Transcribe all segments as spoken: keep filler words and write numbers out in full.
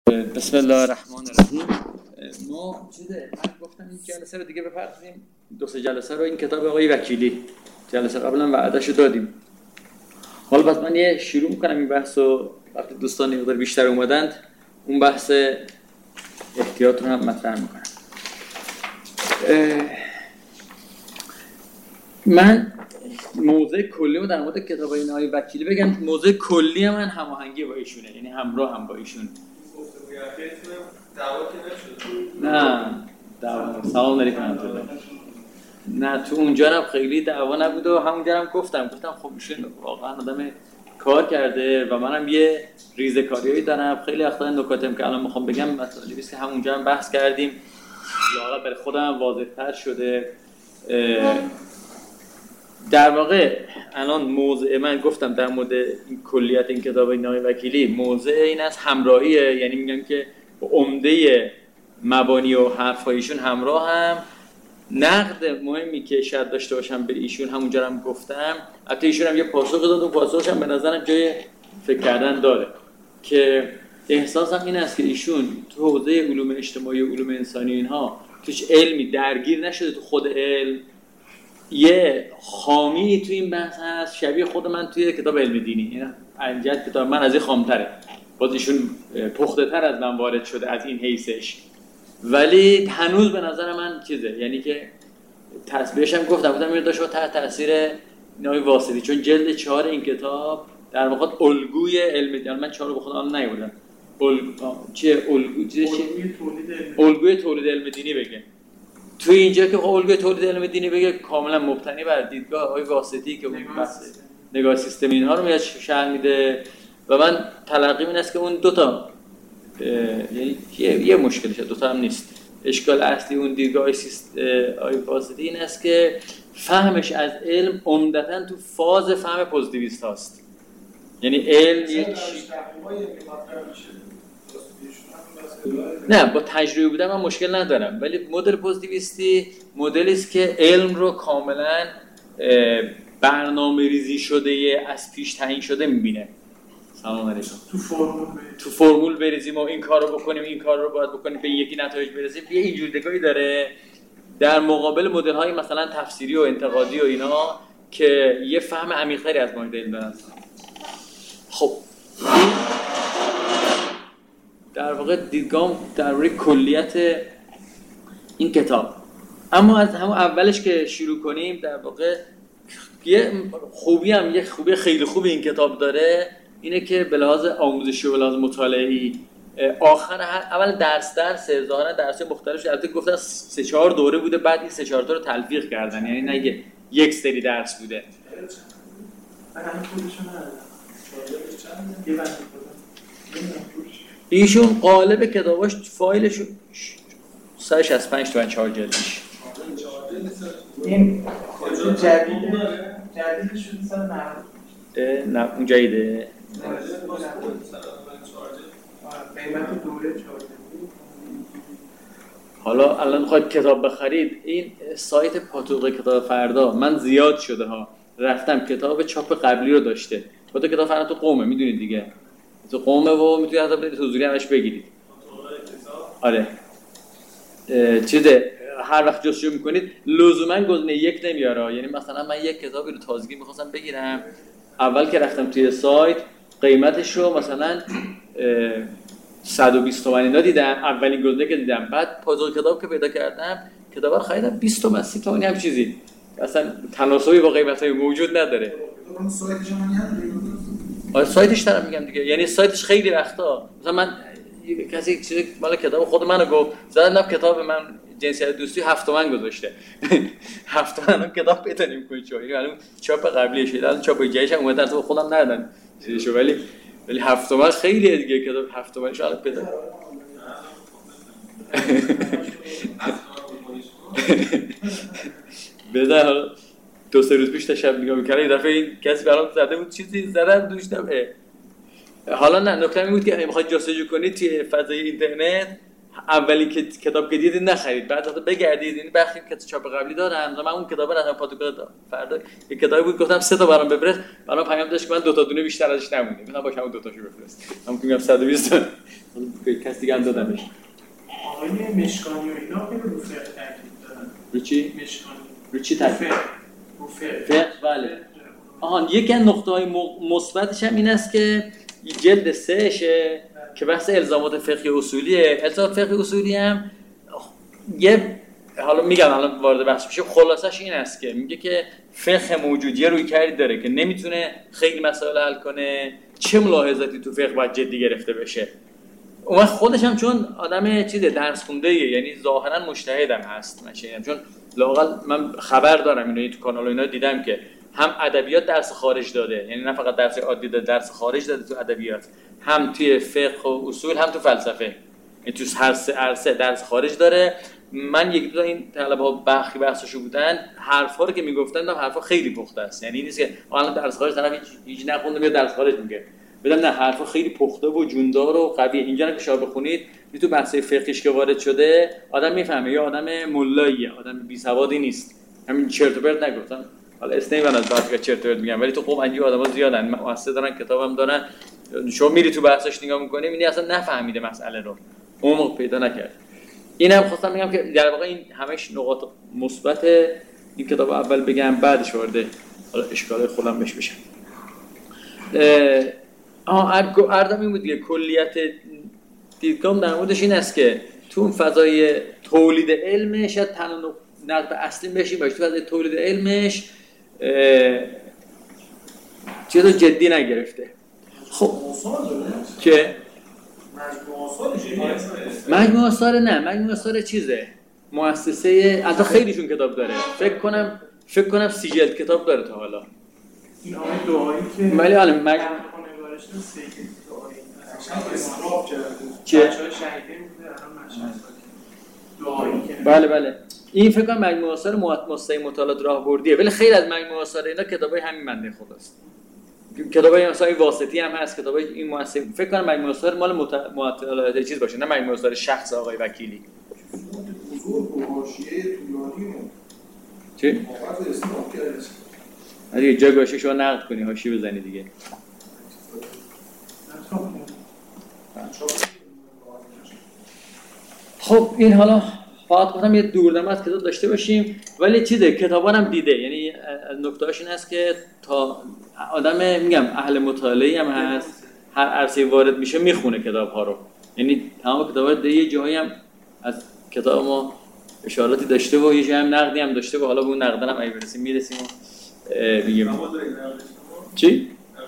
بسم الله الرحمن الرحیم. ما چیزه من گفتم این جلسه رو دیگه بپردازیم، دو سه جلسه رو این کتاب آقای وکیلی جلسه قبلا وعدهشو دادیم. حالا بس من یه شروع میکنم این بحث رو، وقتی دوستان یه بیشتر اومدند اون بحث احتیاط رو هم مطرح میکنم. من موضوع کلی رو در مورد کتاب آقای وکیلی بگم. موضوع کلی من هماهنگی با ایشونه، یعنی همراه هم با ایشون. نه دعوا سلام علیکم انتظار نه تو اونجا هم خیلی دعوا نبود و همونجا هم گفتم گفتم خب ایشون واقعا آدم کار کرده و منم یه ریزه‌کاریایی دارم، خیلی وقتا نکاتم که الان میخوام بگم مطالبی است که همونجا هم بحث کردیم، لااقل برای خودم واضح‌تر شده. در واقع الان موضوع من گفتم در مورد این کلیت این کتاب آقای وکیلی، موضوع این از همراهیه، یعنی میگم که عمده مبانی و حرفایشون همراه هم. نقد مهمی که شاید داشته باشم به ایشون همونجا هم گفتم، البته ایشون هم یه پاسخ داد و پاسخش هم به نظرم جای فکر کردن داره، که احساسم این است که ایشون تو حوزه علوم اجتماعی و علوم انسانی اینها توش علمی درگیر نشده. تو خود علم یه خامی تو این بحث هست شبیه خود من توی کتاب علم دینی، یعنی انجد کتاب من از این خامتره، باز ایشون پخته تر از من وارد شده از این حیثش، ولی هنوز به نظر من چیزه، یعنی که تصویرش هم گفتم بودم میره داشت تحت تاثیر نای واسطی، چون جلد چهار این کتاب در واقع الگوی علم دینی، من چهار رو به خودم نیاوردم، الگو چیه الگو چیه الگوی تولید علم دینی بگه. توی اینجا که الگوی تولید علم دینی بگه کاملا مبتنی بر دیدگاه آقای واسطی که اون بحث نگاه سیستم اینها رو میاد شرح میده و من تلقیم این است که اون دو تا یعنی یه, یه مشکلش دو تا هم نیست. اشکال اصلی اون دیدگاه آقای واسطی این است که فهمش از علم عمدتاً تو فاز فهم پوزیتیویست هاست، یعنی علم یک نه با تجربه بودن من مشکل ندارم، ولی مدل پوزیتیویستی مدلی است که علم رو کاملا برنامه ریزی شده از پیش تعیین شده میبینه. سلام علیکم. تو فرمول تو فرمول بریزیم و این کارو بکنیم این کار رو باید بکنیم به یکی نتایج برسیم، یه اینجور دیدگاهی داره، در مقابل مدل های مثلا تفسیری و انتقادی و اینا که یه فهم عمیق‌تری از ماهیت علم دارن. خب در واقع دیدگاه درباره کلیت این کتاب، اما از همون اولش که شروع کنیم، در واقع یه خوبی هم یه خوبی خیلی خوبی این کتاب داره اینه که به لحاظ آموزشی و به لحاظ مطالعه‌ای آخر اول درس درس ظاهرا درس‌های مختلفش البته گفتن سه چهار دوره بوده، بعد این سه چهار تا رو تلفیق کردن، یعنی نه یک سری درس بوده. ایشون قالب کتاباش فایلش صد و شصت و پنج تا چهار جلدش. این جدید جدیدش شده صد و نود. نه اون جدیده. قیمت دوره چهار. حالا الان خواهید کتاب بخرید، این سایت پاتوق کتاب فردا من زیاد شده ها، رفتم کتاب چاپ قبلی رو داشته. پاتوق کتاب فردا تو قومه، میدونید دیگه تو قومه و میتونید حتی برید حضوری همش بگیرید. آره چیزه هر وقت جستجو میکنید لزوما گزینه یک نمیاره، یعنی مثلا من یک کتابی رو تازگی میخواستم بگیرم، اول که رفتم توی سایت قیمتش رو مثلا صد و بیست تومانی اینا دیدم، اولین گزینه که دیدم، بعد پاتوق کتاب که پیدا کردم کتابا رو خریدم بیست تومن سی تومانی هم چیزی، اصلا تناسبی با قیمتای موجود نداره. اون سایت شما آره سایتش دارم میگم دیگه، یعنی سایتش خیلی وقتا مثلا من کسی چیزی مال کتاب خود منو گفت زدم کتاب من جنسیت دوستی هفت تومن گذاشته هفت تومن کتاب پیدا نمی‌کنی چون یعنی الان چاپ قبلیه شده، الان چاپ جدیدش هم اومده تو خودم ندادن چیزشو، ولی ولی هفت تومن خیلیه دیگه، کتاب هفت تومنش الان پیدا بذار دو سه روز پیش تشب نگاه می‌کردم یه دفعه این کسی برام زده بود چیزی زدم دوشتم. حالا نه نکته این بود که اگه بخواید جستجو کنید توی فضای اینترنت اولی که کتاب که دیدید نخرید، بعد وقتی بگردید این بخشی که چاپ قبلی دارم من اون کتاب رو از پاتوکا فردا یک کتابی بود گفتم سه تا برام بفرست، برام پیام داشت که من دو تا دونه بیشتر ازش نمونده، گفتم باشه اون دو تاشو بفرست. من میگم صد و بیست تا کسی دیگه هم دادمش. آقای مشکانی و اینا خیلی رو فقه تاکید دارن. رو چی؟ مشکانی. رو چی تاکید؟ رو فقه. فقه بله. آها یکی از نقطه‌های مثبتش هم این است که جلد سه شه که بحث الزامات فقهی اصولیه. الزامات فقهی اصولی هم یه حالا میگم الان وارد بحث میشه، خلاصش این است که میگه که فقه موجودیه روی کردی داره که نمیتونه خیلی مسائل حل کنه، چه ملاحظاتی تو فقه باید جدی گرفته بشه. اون خودش هم چون آدم چیزه درس خونده ایه، یعنی ظاهرا مجتهدم هست، من شنیدم چون لااقل من خبر دارم اینو تو کانال و اینا دیدم که هم ادبیات درس خارج داده، یعنی نه فقط درس عادی داده، درس خارج داده تو ادبیات، هم توی فقه و اصول هم تو فلسفه، یعنی تو هر سه عرصه درس خارج داره. من یک دو تا این طلبه‌ها بخشی بحثشو بودن، حرفا رو که میگفتن هم حرفا خیلی پخته است، یعنی نیست که الان درس خارج طرف هیچ هیچ نخونده میاد درس خارج میگه، بدم نه حرفا خیلی پخته و جوندار و قویه. اینجا که شما بخونید تو بحث فقهیش که وارد شده آدم میفهمه یا آدم ملاییه، آدم بی سوادی نیست، همین چرت و پرت نگفتن. حالا اسنی من از بحث چرت و پرت میگم، ولی تو خوب انجی آدم‌ها زیادن، مؤسسه دارن، کتابم دارن، شما میری تو بحثش نگاه می‌کنی می‌بینی اصلا نفهمیده مسئله رو، عمق پیدا نکرد. اینم خواستم بگم که در واقع این همش نقاط مثبت این کتاب اول بگم بعدش وارد حالا اشکالای خودم بهش بشم. آه اردم این بود دیگه، کلیت دیدگام در موردش این است که تو اون فضای تولید علمش شاید تنها نقد اصلی بشیم باشه، تو فضای تولید علمش چیز رو جدی نگرفته. خب که مجموع آثار نه، مجموع آثار چیزه مؤسسه، البته خیلیشون کتاب داره، فکر کنم فکر کنم سی جلد کتاب داره تا حالا. این آقای دعایی که ولی حالا مجموع نگارش سه دعایی چه بچه‌ها شهیده بوده الان مشهد دعایی که بله بله این فکر کنم مجموع آثار مؤسسه مطالعات راهبردیه، ولی خیلی از مجموع آثار اینا کتابای همین بنده خداست. کتابای مثلا واسطی هم هست، کتابای این مؤسسه فکر کنم مجموع آثار مال مطالعات چیز باشه، نه مجموع آثار شخص آقای وکیلی. حضور و حاشیه طولانی چی؟ موقت اسلام کرده اگه جا گوشه شو نقد کنی حاشیه بزنی دیگه. خب این حالا فقط گفتم یه دوردم از کتاب داشته باشیم، ولی چیزه کتابان هم دیده، یعنی از نکته‌اش این است که تا آدم میگم اهل مطالعه‌ای هم هست، هر عرصه‌ای وارد میشه میخونه کتاب‌ها رو، یعنی تمام کتاب‌ها دیگه یه جایی هم از کتاب ما اشاراتی داشته و یه جایی هم نقدی هم داشته و حالا به اون نقدن هم اگه برسیم میرسیم و میگیم چی؟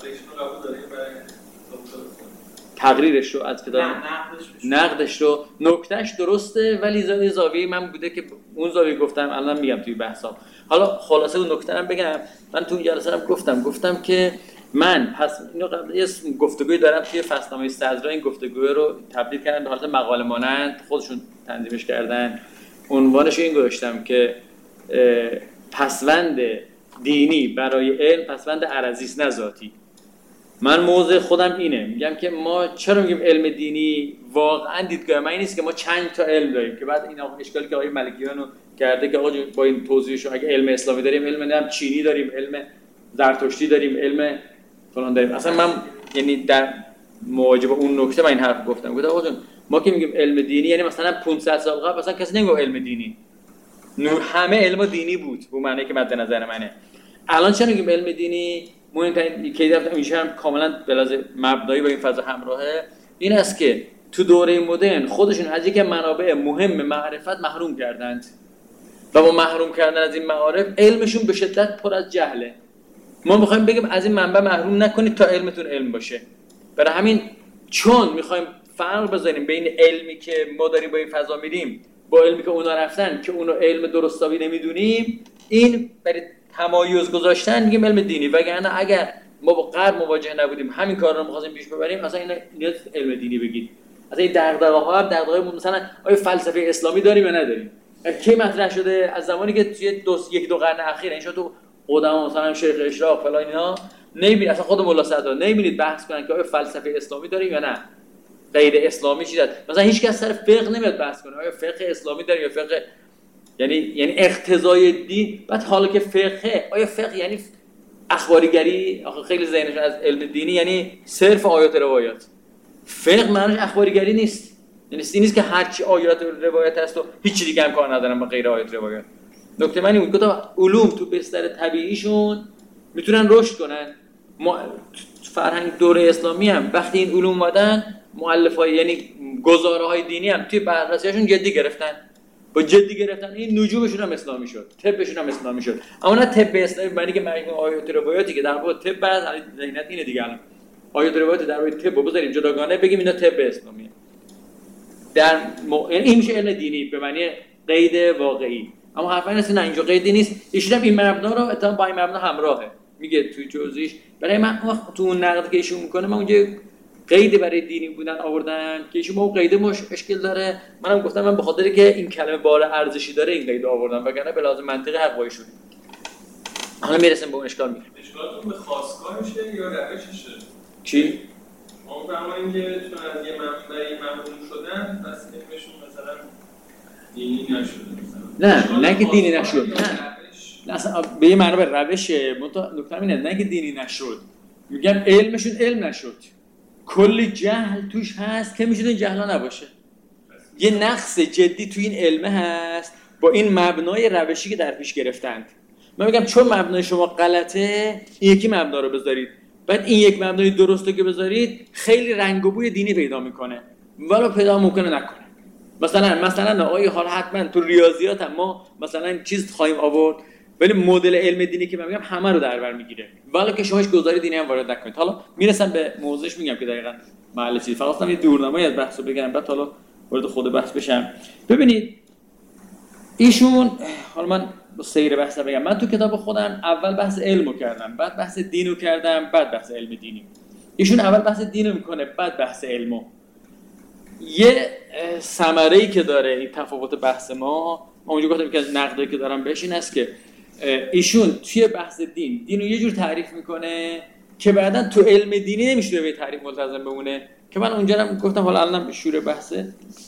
تقریرش رو از کتاب نقدش رو نکتهش درسته، ولی زاویه من بوده که اون زاویه گفتم الان میگم توی بحثام. حالا خلاصه اون نکته رو بگم، من تو جلسه هم گفتم گفتم که من پس اینو قبل یه گفتگوی دارم توی فصلنامه صدرا، این گفتگو رو تبدیل کردن به حالت مقاله مانند، خودشون تنظیمش کردن، عنوانش این گذاشتم که پسوند دینی برای علم پسوند عرضی است نه ذاتی. من موضع خودم اینه، میگم که ما چرا میگیم علم دینی، واقعا دیدگاه من این نیست که ما چند تا علم داریم که بعد این آقا اشکالی که آقای ملکیانو کرده که آقا با این توضیحشو اگه علم اسلامی داریم، علم نمیدونم چینی داریم، علم زرتشتی داریم، علم فلان داریم. اصلا من یعنی در مواجهه با اون نکته من این حرف گفتم، گفتم آقا جون ما که میگیم علم دینی یعنی مثلا پانصد سال قبل مثلا کسی نمیگه علم دینی، نور همه علم دینی بود به معنی که مد نظر منه. الان چرا میگیم علم دینی؟ مهمترین که دیدم میشه هم کاملا بلازم مبدایی با این فضا همراهه، این است که تو دوره مدرن خودشون از یک منابع مهم معرفت محروم کردند و با محروم کردن از این معارف علمشون به شدت پر از جهله. ما میخوایم بگیم از این منبع محروم نکنید تا علمتون علم باشه. برای همین چون میخوایم فرق بذاریم بین علمی که ما داریم با این فضا میریم با علمی که اونا رفتن که اونو علم درستابی نمیدونیم، این برای تمایز گذاشتن میگیم علم دینی، وگرنه اگر ما با غرب مواجه نبودیم همین کار رو می‌خواستیم پیش ببریم اصلا اینا نیاز علم دینی بگید. اصلا این دغدغه‌ها هم دغدغه مثلا آیا فلسفه اسلامی داریم یا نداریم، کی مطرح شده؟ از زمانی که توی دو یک دو قرن اخیر این شد تو قدما مثلا شیخ اشراق فلان اینا نمیبینید، اصلا خود ملا صدرا نمیبینید بحث کنن که آیا فلسفه اسلامی داریم یا نه. غیر اسلامی چیزه. مثلا هیچ کس سر فقه نمیاد بحث کنه آیا فقه اسلامی داره یا فقه یعنی یعنی اقتضای دین. بعد حالا که فقه، آیا فقه یعنی اخباریگری؟ آخه خیلی ذهنش از علم دینی یعنی صرف آیات روایات. فقه معنیش اخباریگری نیست، یعنی این نیست که هر چی آیات روایت هست و هیچ دیگه هم کار ندارن با غیر آیات روایات. نکته معنی اون که علوم تو بستر طبیعیشون میتونن رشد کنن. ما فرهنگ دوره اسلامی هم وقتی این علوم اومدن مؤلفای یعنی گزاره‌های دینی هم توی بررسیشون جدی گرفتن. با جدی گرفتن این نجومشون هم اسلامی شد، طبشون هم اسلامی شد. اما نه طب اسلامی معنی که مجموعه آیات روایاتی که در واقع طب بعد ذهنیت اینه دیگه. الان آیات روایات در واقع طب بذاریم جداگانه بگیم اینا طب اسلامیه. در م... یعنی این میشه علم دینی به معنی قید واقعی. اما حرف این است نه اینجا قیدی نیست. ایشون هم این مبنا رو اتفاقا با این مبنا همراهه. میگه توی جزئیش برای من وقت تو اون نقد که ایشون میکنه من اونجا قید برای دینی بودن آوردن که ایشون با اون قید مشکل داره. منم گفتم من به خاطر که این کلمه بار ارزشی داره این قید آوردم وگرنه به لحاظ منطقی حق با ایشون. حالا میرسیم به اون اشکال. میگه اشکالتون به خواستگاهشه یا روششه؟ چی؟ ما فهمیدیم که چون از یه منبعی محروم شدن پس علمشون مثلا دینی نشده. نه نه که دینی نشد. نه نه اصلا به یه معنی به روشه. نکته اینه نه که دینی نشد، میگم علمشون علم نشد. کلی جهل توش هست که میشه این جهلا نباشه. یه نقص جدی تو این علمه هست با این مبنای روشی که در پیش گرفتند. من میگم چون مبنای شما غلطه این یکی مبنا رو بذارید، بعد این یک مبنای درست رو که بذارید خیلی رنگ و بوی دینی پیدا میکنه ولو پیدا ممکنه نکنه. مثلا مثلا آقای حال حتما تو ریاضیات هم ما مثلا چیز خواهیم آورد ولی مدل علم دینی که من میگم همه رو در بر میگیره ولی که شما هیچ گزاره دینی هم وارد نکنید. حالا میرسم به موضوعش میگم که دقیقاً محل چیز. فقط من یه دورنمایی از بحثو بگم بعد حالا وارد خود بحث بشم. ببینید ایشون حالا من با سیر بحث بگم من تو کتاب خودم اول بحث علمو کردم بعد بحث دینو کردم بعد بحث علم دینی. ایشون اول بحث دینو میکنه بعد بحث علمو. یه ثمره‌ای که داره این تفاوت بحث ما ما اونجا گفتم که از نقدی که دارم بهش این است که ایشون توی بحث دین دینو یه جور تعریف میکنه که بعداً تو علم دینی نمیشه به تعریف ملتزم بمونه که من اونجا هم گفتم حالا الانم به شور بحثه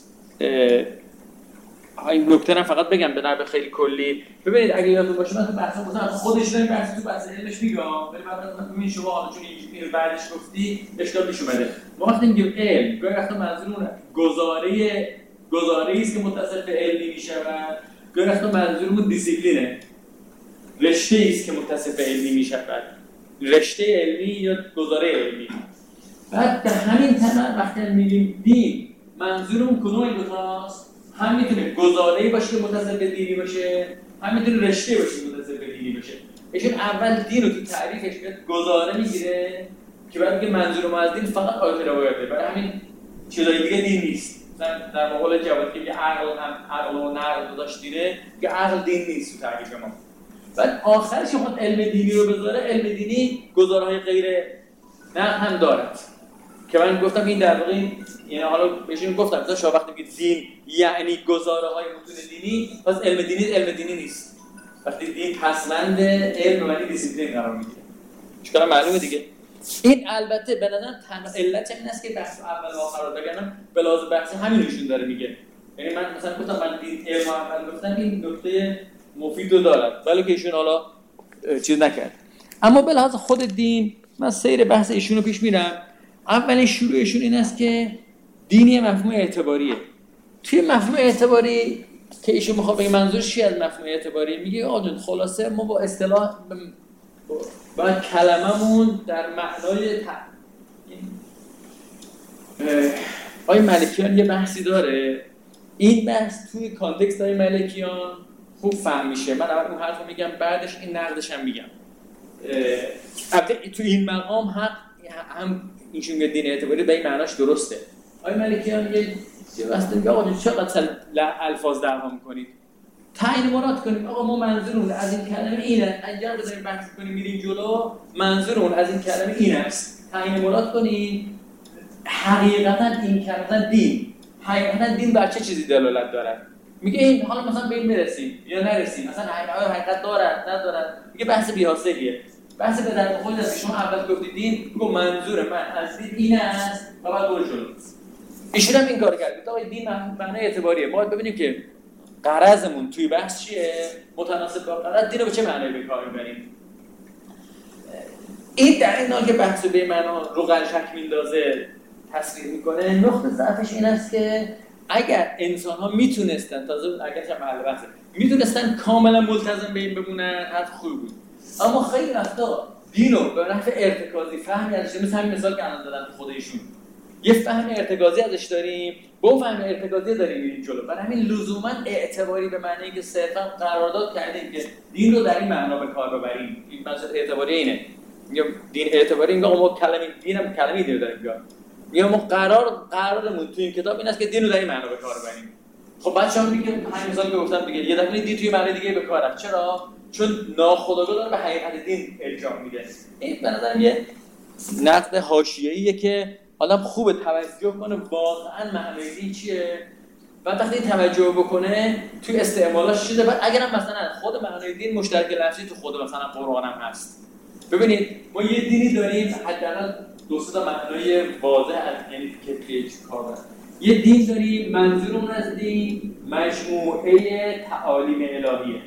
این نکته رو فقط بگم به نحو خیلی کلی. ببینید اگه یادتون باشه من تو بحث مثلا خودش رو بحث تو بحث علمش میگم ولی بعد ببین شما حالا چون اینجوری بعدش گفتی اشکال پیش اومده. ما وقتی میگیم علم گاهی وقتا منظورمون گزاره گزاره‌ای است که متصل به علمی میشود، گاهی وقتا منظورمون دیسیپلینه، رشته‌ای است که متصل به علمی میشود، رشته علمی یا گزاره علمی. بعد به همین تمام وقتی میگیم دین منظورمون کدوم این دو تاست؟ هم میتونه گزاره‌ای باشه که متصل به دینی باشه، هم میتونه رشته باشه که متصل به دینی باشه. ایشون اول دین رو تو تعریفش میاد گزاره میگیره که بعد میگه منظور ما از دین فقط آیات روایته. برای همین چیزای دیگه دین نیست. مثلا در مقابل جواب که عقل هم عقل و نقل داشت دیره که عقل دین نیست تو تعریف ما. بعد آخرش خود علم دینی رو بذاره، علم دینی گزاره‌های غیر نقل هم دارد که من گفتم این در واقع یعنی حالا بهشون گفتم مثلا شما وقتی میگید دین یعنی گزاره‌های متون دینی پس علم دینی علم دینی نیست. وقتی دین پسمند علم و دیسیپلین قرار میگیره چیکار معلومه دیگه. این البته به نظر تنها علت این است که بحث اول و آخر رو بگم به لحاظ بحث همینشون داره میگه. یعنی من مثلا گفتم من دین علم اول گفتم این نکته مفید رو دارد ولی که ایشون حالا چیز نکرد. اما به لحاظ خود دین من سیر بحث ایشون رو پیش میرم. اولین شروعشون این است که دینی مفهوم اعتباریه. توی مفهوم اعتباری که ایشون میخواد بگه منظورش چیه از مفهوم اعتباری میگه آقا خلاصه ما با اصطلاح با کلممون در معنای ت... آقای ملکیان یه بحثی داره. این بحث توی کانتکست های ملکیان خوب فهم میشه. من اول اون حرفو میگم بعدش این نقدش هم میگم. البته تو این مقام حق هم اینشون که دین اعتباری به این معناش درسته. آقای ملکیان یه یه واسه میگه آقا چقدر الفاظ دعوا میکنید تعیین مراد کنیم. آقا ما منظورمون از این کلمه اینه انجام بذاریم بحث کنیم میریم جلو منظورمون از این کلمه این است تعیین مراد کنیم. حقیقتا این کلمه دین حقیقتا دین بر چه چیزی دلالت داره؟ میگه این حالا مثلا به این برسیم یا نرسیم مثلا حقیقت داره نداره میگه بحث بی‌حاصلیه. بحث به در خود از شما اول گفتید دین بگو منظور من از دین این است و بعد برو جلو. ایشون هم این کار کرد. آقا دین معنای اعتباریه. ما ببینیم که غرضمون توی بحث چیه؟ متناسب با غرض دین رو به چه معنایی به کار می‌بریم؟ این در این حال که بحث به معنا روغن شک میندازه تصریح میکنه، نقطه ضعفش این است که اگر انسان‌ها میتونستن تازه اگر چه محل بحثه میتونستن کاملا ملتزم به این بمونن حرف خوب بود، اما خیلی وقتا دینو به نحو ارتکازی فهمی ازش، مثل همین مثال که الان دادن خودشون یه فهم ارتکازی ازش داریم، با اون فهم ارتکازی داریم میریم جلو. برای همین لزوما اعتباری به معنی که صرفا قرارداد کردیم که دین رو در این معنا به کار ببریم. این بحث اعتباری اینه. میگم دین اعتباری، میگم ما کلمه دینم کلمه دین داریم میگم. میگم ما قرار قرارمون تو این کتاب این است که دین رو در این معنا به کار ببریم. خب بچه‌ها میگن همین مثال که گفتم دیگه، یه دفعه دین توی معنی دیگه به کار رفت. چرا؟ چون ناخودآگاه داره به حقیقت دین ارجاع میده. این به نظرم یه نقد حاشیه‌ایه که آدم خوبه توجه کنه واقعا معنای دین چیه. بعد وقتی توجه بکنه توی استعمالاش چیزه. بعد اگرم مثلا خود معنای دین مشترک لفظی تو خود مثلا قرآن هم هست. ببینید ما یه دینی داریم حداقل دو سه تا معنای واضح از یعنی که کار داره. یه دین داریم منظورمون از دین مجموعه تعالیم الهیه.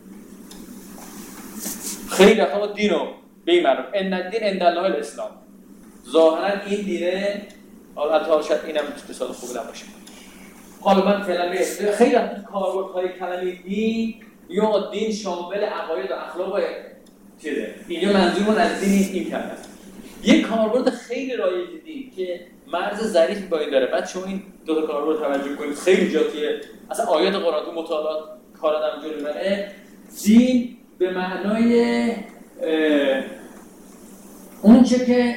خیلی وقتا دین رو به این معرف ان الدین عند الله الاسلام. ظاهرا این دینه، حالا شاید اینم مثال خوبی نباشه. حالا من فعلا به خیلی وقتا کاربردهای کلمه دین یا دین شامل عقاید و اخلاق و چیزه. اینجا منظورمون از دین این کلمه است. یک کاربرد خیلی رایج دین که مرز ظریفی با این داره. بعد شما این دو تا کاربرد توجه کنید، خیلی جا که اصلا آیات قرآن تو مطالعات کار آدم جلو میبره. دین به معنای اون چه که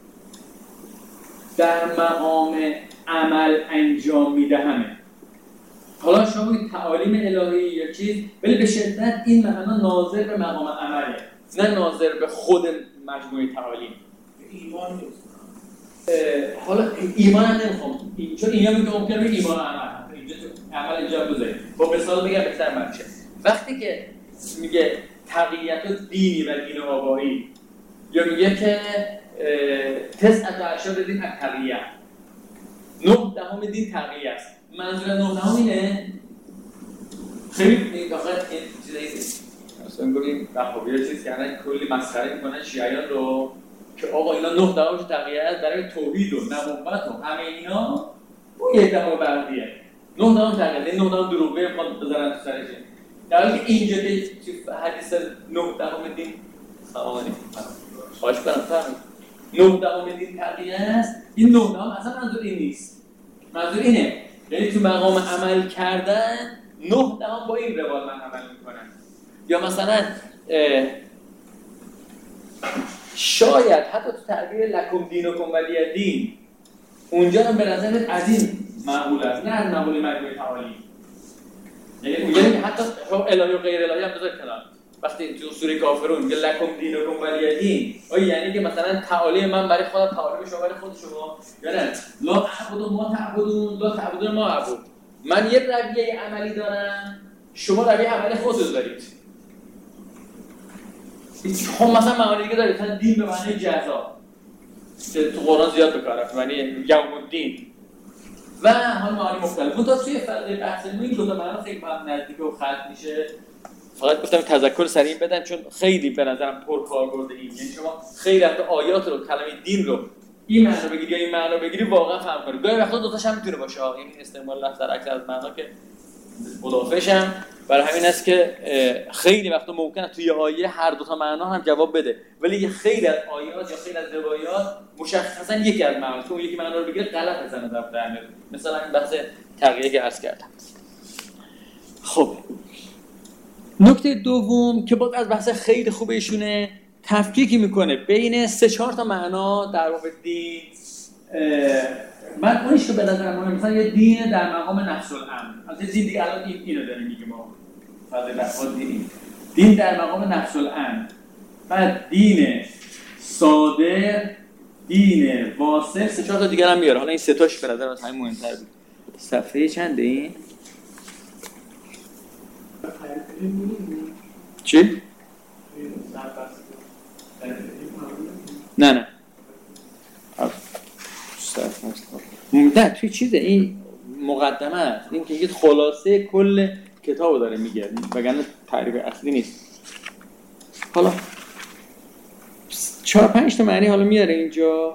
در مقام عمل انجام میده همه. حالا شما این تعالیم الهی یا چیز، ولی به شدت این معنا ناظر به مقام عمله، نه ناظر به خود مجموعه تعالیم. ایمان نیست. حالا ایمان هم نمیخوام، چون اینجا میگه ممکنه بگه ایمان عمل، اینجا عمل اینجا بذاریم. با مثال بگم بهتر مرشه. وقتی که میگه تقییت و دینی و دین و آبایی، یا میگه که تسعت و عشر دین تقییت، نه دهم دین تقییت است. منظور نه دهم اینه خیلی داخل این چیزایی مثلا گفتیم وهابی‌ها چیز کردن کلی مسخره میکنن شیعیان رو که آقا اینا نه دهمش تقییت برای توحید و نبوت و همه اینا اون یه دهم بردیه. نه دهم تقییت، نه دهم دروغه میخوان بذارن تو سرش. در حالی که اینجا که حدیث نه دهم دین سلام علیکم خواهش کنم فهم نه دهم دین تقییت است. این نه دهم اصلا منظور این نیست. منظور اینه یعنی تو مقام عمل کردن نه دهم با این روال من عمل میکنم. یا مثلا شاید حتی تو تعبیر لکم دینکم ولی دین اونجا هم به نظرت از این معقول است، نه از معقول مجموعه تعالیم. یعنی اونجا که حتی الهی و غیر الهی هم بذار کنار. وقتی تو سوره کافرون میگه لکم دینکم ولی دین، آیا یعنی که مثلا تعالیم من برای خودم، تعالیم شما برای خود شما، یا نه لا اعبد ما تعبدون لا تعبدون ما اعبد. من یه رویه عملی دارم، شما رویه عملی خودتون دارید. خب مثلا معانی دیگه دارید، مثلا دین به معنی جزا که تو قرآن زیاد به کار رفته، معنی یوم الدین و حال معانی مختلف. منتها توی فرق بحثمون این دو تا معنا خیلی با هم نزدیک و خلط میشه. فقط گفتم تذکر سریع بدم چون خیلی به نظرم پرکاربرد این. یعنی شما خیلی وقت آیات رو، کلمه دین رو این معنا بگیری یا این معنا بگیری واقعا فهم کنی. گاهی وقتا دو تاش هم میتونه باشه. یعنی استعمال لفظ در اکثر از معنا که مضافشم. برای همین است که خیلی وقتا ممکنه توی آیه هر دو تا معنا هم جواب بده، ولی خیلی از آیات یا خیلی از روایات مشخصا یکی از معنا تو یکی معنا رو بگیره غلط بزنه در تعامل. مثلا این بحث تقییه که عرض کردم. خب نکته دوم که باز از بحث خیلی خوب ایشونه، تفکیکی میکنه بین سه چهار تا معنا در واقع دین. من اونیش رو به نظر مهم مثلا یه دین در مقام نفس الامر. البته دین دیگه الان این اینو داریم میگه ما فضل بحث دین. دین در مقام نفس الامر. بعد دین صادر، دین واصف، سه چهار تا دیگه هم میاره. حالا این سه تاش به نظر من همین مهم‌تر بود. صفحه چنده این؟ چی؟ نه نه نه توی چیزه این مقدمه است، این که یه خلاصه کل کتابو داره میگه، وگرنه تعریف اصلی نیست. حالا چهار پنج تا معنی حالا میاره اینجا،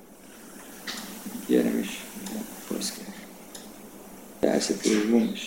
بیارمش فرض کنم درس دومش.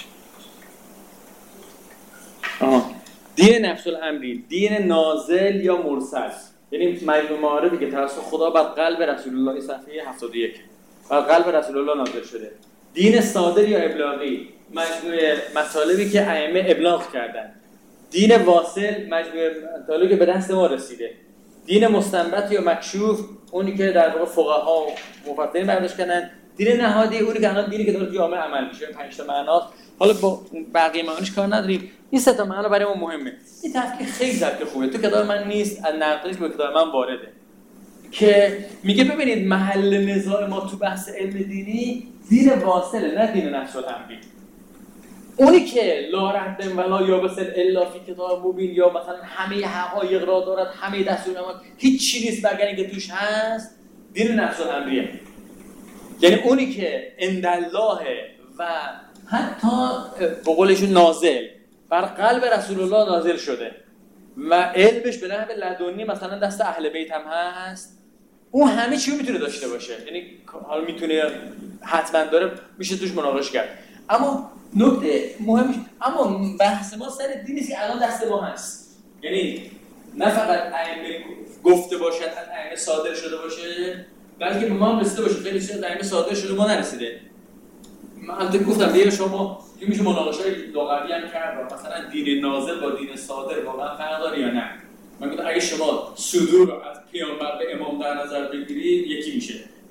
آها دین نفس الامری، دین نازل یا مرسل، یعنی مجموع معارفی که توسط خدا بر قلب رسول الله صفحه هفتاد و یک بر قلب رسول الله نازل شده. دین صادر یا ابلاغی، مجموعه مطالبی که ائمه ابلاغ کردن. دین واصل، مجموعه مطالبی که به دست ما رسیده. دین مستنبط یا مکشوف، اونی که در واقع فقها و مفسرین برداشت کردن. دین نهادی، اونی که الان دینی که داره جامعه عمل میشه، پنج تا معنا. حالا با بقیه معانیش کار نداریم، این سه تا معنا برای ما مهمه. این تفکیک خیلی ضبط خوبه، تو کتاب من نیست، از نقدش به کتاب من وارده که میگه ببینید محل نزاع ما تو بحث علم دینی دین واصله، نه دین نفس الامری. اونی که لا رد ولا یابس الا فی کتاب مبین، یا مثلا همه حقایق را دارد، همه دستورالعمل، هیچ چیزی نیست مگر اینکه توش هست، دین نفس الامریه. یعنی اونی که عندالله و حتی به قولشون نازل بر قلب رسول الله نازل شده و علمش به نحو لدنی مثلا دست اهل بیت هم هست، اون همه چی رو میتونه داشته باشه. یعنی حالا میتونه حتما داره، میشه توش مناقشه کرد. اما نکته مهمش، اما بحث ما سر دینی که الان دست ما هست، یعنی نه فقط ائمه گفته باشد، از ائمه صادر شده باشه، بلکه به ما هم رسیده باشه. خیلی چیزا از ائمه صادر شده ما نرسیده. من البته گفتم دیگه شما که میشه مناقشه لغوی هم کرد، مثلا دین نازل با دین صادر واقعا فرق داره یا نه. من گفتم اگه شما صدور رو از پیامبر به امام در نظر بگیرید یکی میشه،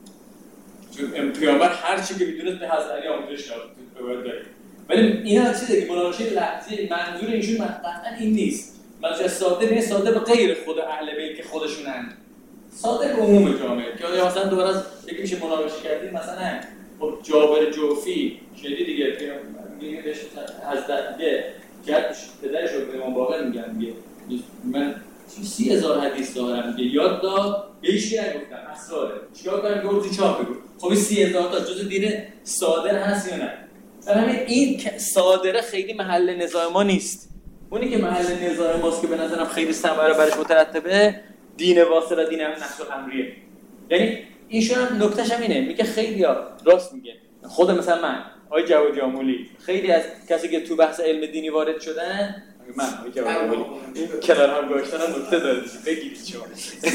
چون پیامبر هر چی که میدونست به حضرت علی آموزش داد. ولی اینا چیزی که مناقشه لحظی منظور ایشون قطعا این نیست. منظور صادر نیست، صادر به غیر خود اهل بیت که خودشونن، صادر به عموم جامعه. که مثلا دوباره از یکی میشه مناقشه کردید، مثلا خب جابر جوفی شدی دیگه میگه بهش حضرت میگه جدش پدرش رو به امام باقر میگن، میگه من سی هزار حدیث دارم، میگه یاد داد بهش نگفتم اسراره چیکار کنم گفتی چاپ بگو. خب سی هزار تا جزء دین صادر هست یا نه؟ در همین این صادره خیلی محل نزاع ما نیست. اونی که محل نزاع ماست که به نظرم خیلی ثمره برش مترتبه، دین واصل و دین نفس الامریه. یعنی ایشون هم نکتهش هم اینه، میگه خیلیا راست میگه، خود مثلا من آقای جواد جامولی، خیلی از کسی که تو بحث علم دینی وارد شدن، من آقای جواد جامولی کنار هم گذاشتن نکته داره بگیرید شما.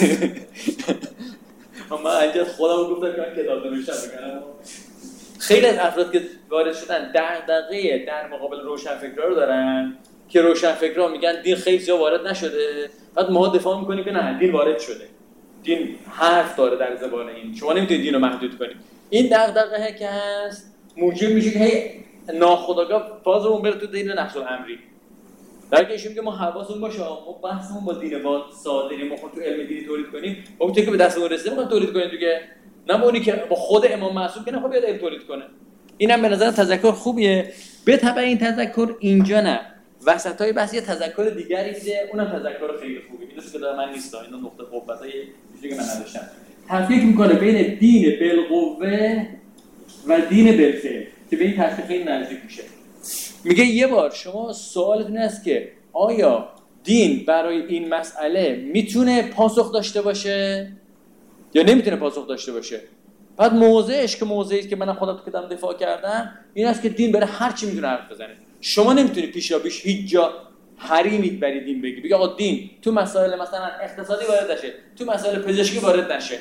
من اینجا خودم گفتم که کتاب نوشتم بکنم. خیلی از افراد که وارد شدن دغدغه در مقابل روشنفکرا رو دارن که روشنفکرا میگن دین خیلی جا وارد نشده، بعد ما دفاع میکنیم که نه دین وارد شده، دین حرف داره در زبان این، شما نمیتونید دین رو محدود کنید. این دغدغه که هست موجب میشه که هی ناخودآگاه فازمون بره تو دین نفس الامری. در که ایشون میگه ما حواسمون باشه ما بحثمون با دین با صادری ما خود تو علم دینی تولید کنیم، اون که به دستمون رسیده ما تولید کنیم دیگه، نه اونی که با خود امام معصوم که نه خب بیاد علم تولید کنه. اینم به نظر تذکر خوبیه. به تبع این تذکر اینجا نه وسطای بحث یه تذکر دیگری میده، اونم تذکر خیلی خوبه. اینو که داره من نیست، اینا نقطه قوتای چیزی که من نداشتم. تفکیک میکنه بین دین بالقوه و دین بالفعل که به این تفکیک خیلی نزدیک میشه. میگه یه بار شما سوالتون است که آیا دین برای این مسئله میتونه پاسخ داشته باشه یا نمیتونه پاسخ داشته باشه؟ بعد موضعش که موضعی که منم خودم تو کتابم دفاع کردم این است که دین برای هر چی میتونه حرف بزنه. شما نمیتونی پیشا پیش هیچ جا حریمید برای دین بگی، بگی آقا دین تو مسائل مثلا اقتصادی وارد نشه، تو مسائل پزشکی وارد نشه.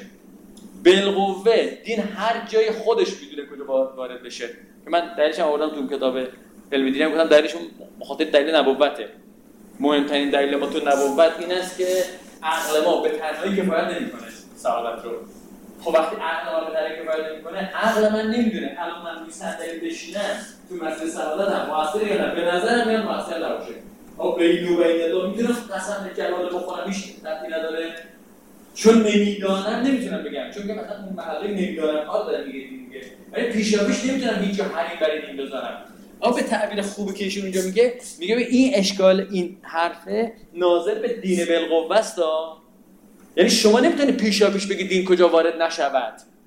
بالقوه دین هر جای خودش میدونه کجا وارد بشه. که من دلیلش آوردم تو کتاب علم دینی، گفتم دلیلش بخاطر دلیل نبوته. مهمترین دلیل ما تو نبوت این است که عقل ما به تنهایی کفایت نمیکنه سعادت رو. خب وقتی عقل ما به تنهایی کفایت نمیکنه، عقل من نمیدونه الان من می صندلی بشینم تو مسئله سعادت هم موثر یا نه. به نظر من موثر نباشه. آ بینو بین دو میتونم قسم جلال بخورم هیچ تأثیری نداره، چون نمیدانم نمیتونم بگم، چون که مثلا اون محله نمیدانم حال داره میگه دیگه، ولی پیشاپیش نمیتونم هیچ جا حریم برای این بذارم. اما به تعبیر خوبی که ایشون اونجا میگه، میگه این اشکال این حرفه ناظر به دین بالقوه است. یعنی شما نمیتونید پیشاپیش بگید دین کجا وارد نشود،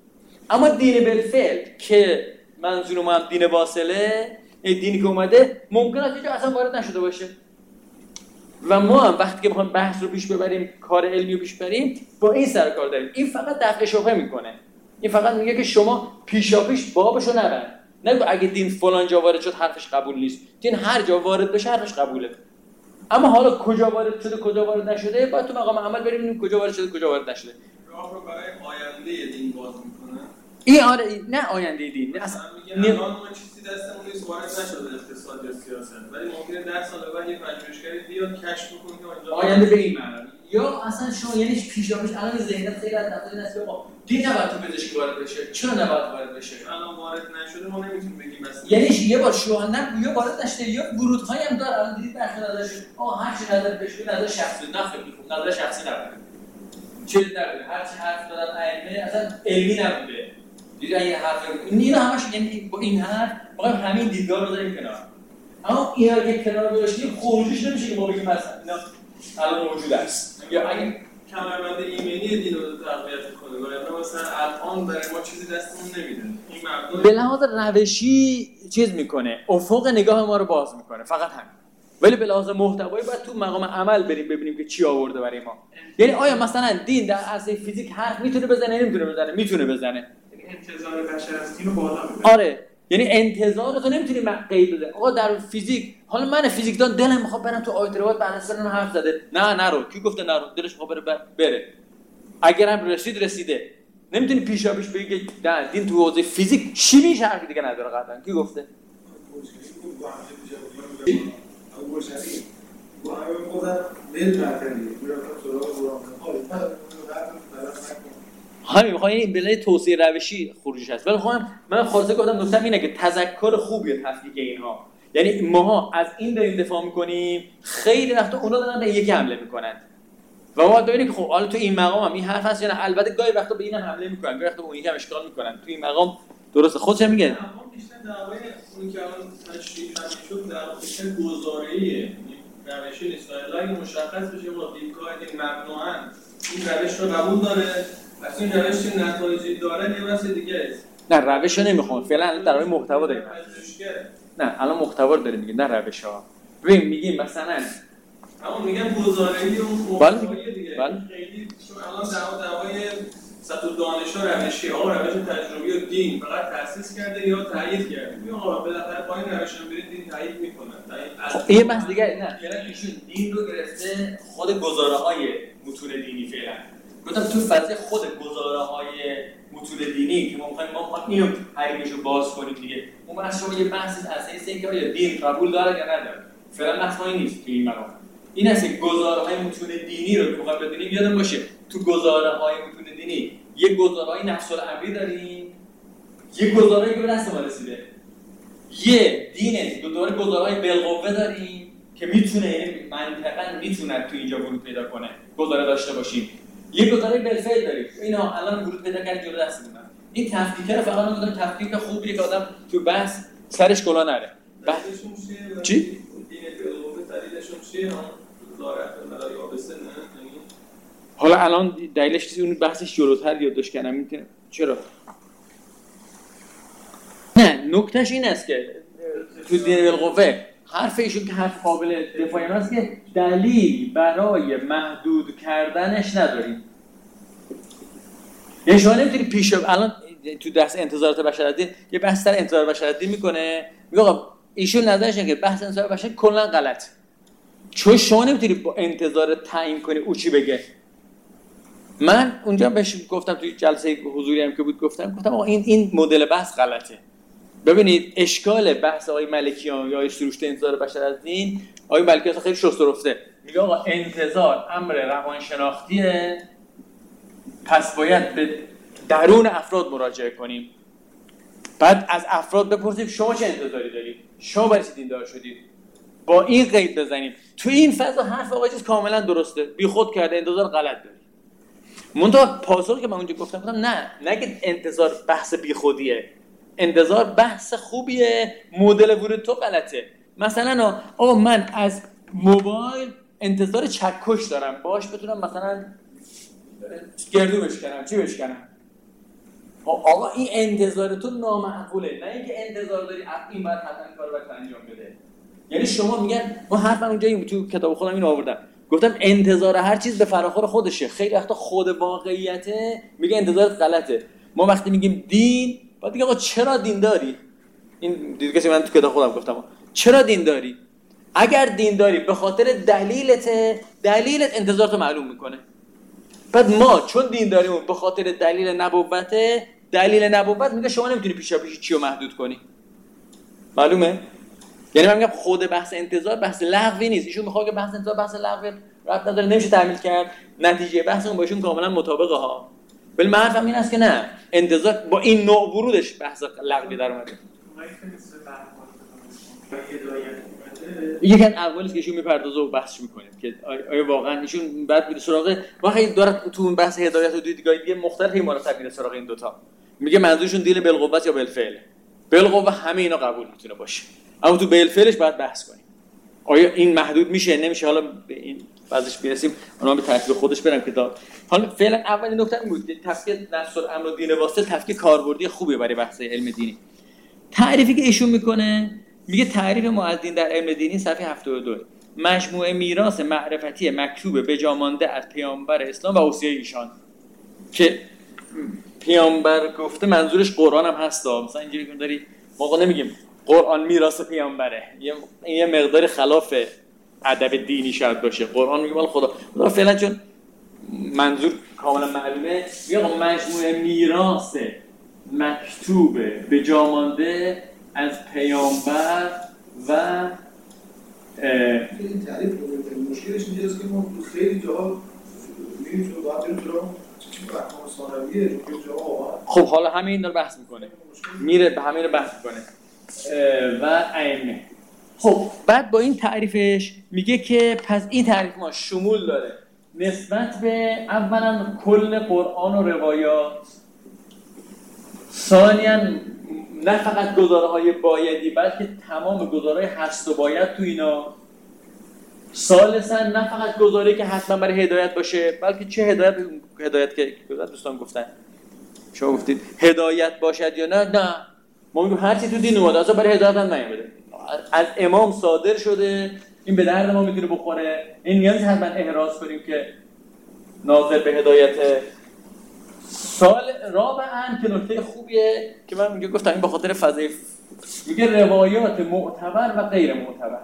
اما دین بالفعل که منظور ما هم دین واصله، دینی که اومده ممکن است اینجا اصلا وارد نشده باشه و ما هم وقتی که میخوایم بحث رو پیش ببریم، کار علمی رو پیش ببریم، با این سر کار داریم. این فقط دفع شبهه میکنه. این فقط میگه که شما پیشاپیش بابشو نبند. نگو اگه دین فلان جا وارد شد حرفش قبول نیست. دین هر جا وارد بشه حرفش قبوله. اما حالا کجا وارد شده کجا وارد نشده باید تو مقام عمل بریم ببینیم کجا وارد شده کجا وارد نشده. راه رو برای آینده دین باز میکنه. این آره نه آینده دین نه اصلا میگن الان ما چیزی دستمون نیست وارد نشده اقتصاد یا سیاست، ولی ممکنه ده سال بعد یه پژوهشگری بیاد کشف کنه که اونجا آینده به این معنی. یا اصلا شما یعنی پیشاپیش الان ذهنت خیلی از دفعه نسبت به دین نباید تو پزشکی وارد بشه. چرا نباید وارد بشه؟ الان وارد نشده ما نمیتونیم بگیم مثلا یعنی یه بار شوهر نه یا وارد نشده یا ورودهایی هم داره. الان دیدید برخی ازش آه هر چی نظر بشه نظر شخصی نه خیلی خوب نظر شخصی نبوده. چیزی نبوده. هر چی حرف دادن ائمه اصلا علمی نبوده. دیدن یه حرف اینا همش یعنی با این حرف ما همین دیدگاه رو بذاریم کنار. اما اینا که کنار گذاشتیم خروجیش نمیشه که ما بگیم مثلا اینا الان موجود است. یا اگه کمربند ایمنی دین رو تقویت کنه ولی مثلا الان برای ما چیزی دستمون نمیده. این مبدا به لحاظ روشی چیز میکنه، افق نگاه ما رو باز میکنه، فقط همین. ولی به لحاظ محتوایی باید تو مقام عمل بریم ببینیم که چی آورده برای ما. یعنی آیا مثلا دین در عرصه فیزیک حرف میتونه بزنه نمیتونه بزنه؟ میتونه بزنه. انتظار بشر از دین رو بالا میبره. آره یعنی انتظار تو نمیتونی قید بده. آقا در فیزیک حالا من فیزیکدان دلم میخواد برم تو آیت روات بعد از سرن حرف زده. نه نرو. کی گفته نرو؟ دلش میخواد بره بره. اگرم رسید رسیده. نمیتونی پیشا پیش بگی که نه دین تو حوزه فیزیک شیمیش حرفی دیگه نداره قطعا. کی گفته؟ همین میخوام این بلای توصیه روشی خروجش هست. ولی خودم من خلاصه گفتم نکته‌م اینه که تذکر خوبیه تفکیک اینها. یعنی ما از این داریم دفاع میکنیم، خیلی وقتا اونا دارن به یکی حمله میکنن و ما ببینیم که خب حالا تو این مقام هم این حرف هست یا نه. البته گاهی وقتا به اینم حمله میکنن، گاهی وقتا به اون یکی هم اشکال میکنن. تو این مقام درسته خودش میگه اما بیشتر دعوای اون که الان تشریح شد در بیشتر گزاره‌ایه، روشی نیست. اگه مشخص بشه با دیدگاه این مبناً این روش رو قبول داره، پس این روش چه نتایجی داره یه بحث دیگه است. نه روش رو نمیخوام فعلا الان در مورد محتوا داریم. نه الان محتوا رو داریم میگیم نه روش ها. ببین میگیم مثلا اما میگم گزاره‌ای اون محتوایی دیگه. بله. خیلی چون الان دعوا دعوای سطح دانش‌ها روشی آقا روش تجربی و دین فقط تأسیس کرده یا تایید کرده. میگم آقا بالاخره با این روش هم برید دین تایید میکنن. تایید یه بحث دیگه نه فعلا ایشون دین رو گرفته خود گزاره‌های متون دینی فعلا. گفتم تو فضای خود گزاره‌های متون دینی که ما می‌خوایم ما می‌خوایم اینو حریمشو باز کنیم دیگه. اون بحث شما یه بحث اساسی اینه که آیا دین قبول داره یا نداره. فعلا بحث ما این نیست تو این مقام. این است که گزاره‌های متون دینی رو که می‌خوایم بدونیم یادم باشه تو گزاره‌های متون دینی یه گزاره‌های نفس الامری داریم، یه گزاره‌ای که به دست ما رسیده. یه دین دو دوره گزاره‌های بالقوه داریم که میتونه یعنی منطقاً میتونه تو اینجا ورود پیدا کنه. گزاره داشته باشیم. یه گزاره بالفعل داریم. اینا الان ورود پیدا کرد جلو دستمون. این تفکیک رو فقط من گفتم تفکیک خوبیه که آدم تو بحث سرش کلا نره. بحثشون چی؟ دین بالقوه دلیلشون چیه؟ هم داره برای آبسته نه. حالا الان دلیلش چیزی اون بحثش جلوتر یادداشت کردم میتونه چرا؟ نه نکتهش این است که تو دین بالقوه حرف ایشون که حرف قابل دفاعی هست که دلیل برای محدود کردنش نداریم. یعنی شما نمیتونی پیش الان تو درس انتظارات بشرالدین یه بحث در انتظار بشرالدین میکنه میگه آقا ایشون نظرش اینه که بحث انتظار بشر کلا غلط. چون شما نمیتونی با انتظار تعیین کنی او چی بگه. من اونجا بهش گفتم توی جلسه حضوری هم که بود گفتم گفتم آقا این این مدل بحث غلطه. ببینید اشکال بحث آقای ملکیان یا سروشته انتظار بشرالدین آقای ملکیان خیلی شست و رفته. میگه آقا انتظار امر روانشناختیه پس باید به درون افراد مراجعه کنیم. بعد از افراد بپرسیم شما چه انتظاری دارید؟ شما برای چی دیندار شدید؟ با این قید بزنیم. تو این فضا حرف آقا چیز کاملا درسته. بی خود کرده انتظار غلط داری. منتها پاسخی که من اونجا گفتم گفتم نه نگید انتظار بحث بی خودیه. انتظار بحث خوبیه، مدل ورود تو غلطه. مثلا آقا من از موبایل انتظار چکش دارم باش بتونم مثلا گردو بشکنم چی بشکنم آقا این انتظار تو نامعقوله، نه اینکه انتظار داری این بعد حتما این کارو باید انجام بده. یعنی شما میگن ما حرفم اونجا تو کتاب خودم اینو آوردم، گفتم انتظار هر چیز به فراخور خودشه. خیلی وقتا خود واقعیته میگه انتظارت غلطه. ما وقتی میگیم دین بعد میگه آقا چرا دین داری؟ این دیگه کسی من تو کتاب خودم گفتم چرا دین داری؟ اگر دین داری به خاطر دلیلت، دلیلت انتظارتو معلوم میکنه. بعد ما چون دین داریم به خاطر دلیل نبوت، دلیل نبوت میگه شما نمیتونی پیشا پیشی چی رو محدود کنی. معلومه؟ یعنی من میگم خود بحث انتظار بحث لغوی نیست. ایشون میخواد که بحث انتظار بحث لغوی ربط نداره، نمیشه تعمیل کرد. نتیجه بحثمون با ایشون کاملا مطابقه ها. ولی من حرفم این است که نه، انتظار با این نوع ورودش بحث لغوی در اومده. یکی از اقوالی که ایشون میپردازه و بحثش میکنیم که آیا واقعا ایشون بعد میره سراغ واقعا داره تو اون بحث هدایت و دیدگاه دیگه مختلف ایمانات میره سراغ این دوتا. میگه منظورشون دیل بالقوت یا بالفعل. بالقوه همه اینا قبول میتونه باشه، اما تو بالفعلش باید بحث کنیم آیا این محدود میشه نمیشه. حالا به این بعضیش برسیم، اونم به ترتیب خودش برم کتاب. حالا فعلا اولین نکته این بود که تفکیک نفس الامر و دین واسطه تفکیک کاربردی خوبیه برای بحث علم دینی. تعریفی که ایشون میکنه میگه تعریف ما از دین در علم دینی صفحه هفتاد و دو مجموعه میراث معرفتی مکتوب به جا مانده از پیامبر اسلام و اوصیه ایشان. که پیامبر گفته منظورش قرآن هم هست. مثلا اینجوری که داری ما نمیگیم قرآن میراث پیامبره، یه یه مقدار خلاف ادب دینی شاید باشه. قرآن میگه مال خدا. خدا فعلا چون منظور کاملا معلومه میگه مجموعه میراث مکتوب به جا مانده از پیامبر و این تعریف مشکلش اینجاست که ما خیلی جاها می‌بینیم تو واقعا تو احکام ثانویه تو جاها. خب حالا همین داره بحث میکنه، میره به همین رو بحث میکنه و ائمه. خب بعد با این تعریفش میگه که پس این تعریف ما شمول داره نسبت به اولا کل قرآن و روایات، ثانیاً نه فقط گزاره‌های بایدی بلکه تمام گزاره‌های هست و باید تو اینا، ثالثاً نه فقط گزاره‌ای که حتما برای هدایت باشه بلکه چه هدایت هدایت که دوستان گفتن شما گفتید هدایت باشد یا نه. نه ما میگیم هر چی تو دین اومده اصلا برای هدایت هم نیومده، از امام صادر شده، این به درد ما میتونه بخوره، این نیازی حتما احراز کنیم که ناظر به هدایت. سال رابعاً که نکته خوبیه که من میگم گفتم این به خاطر فضای میگه روایات معتبر و غیر معتبر.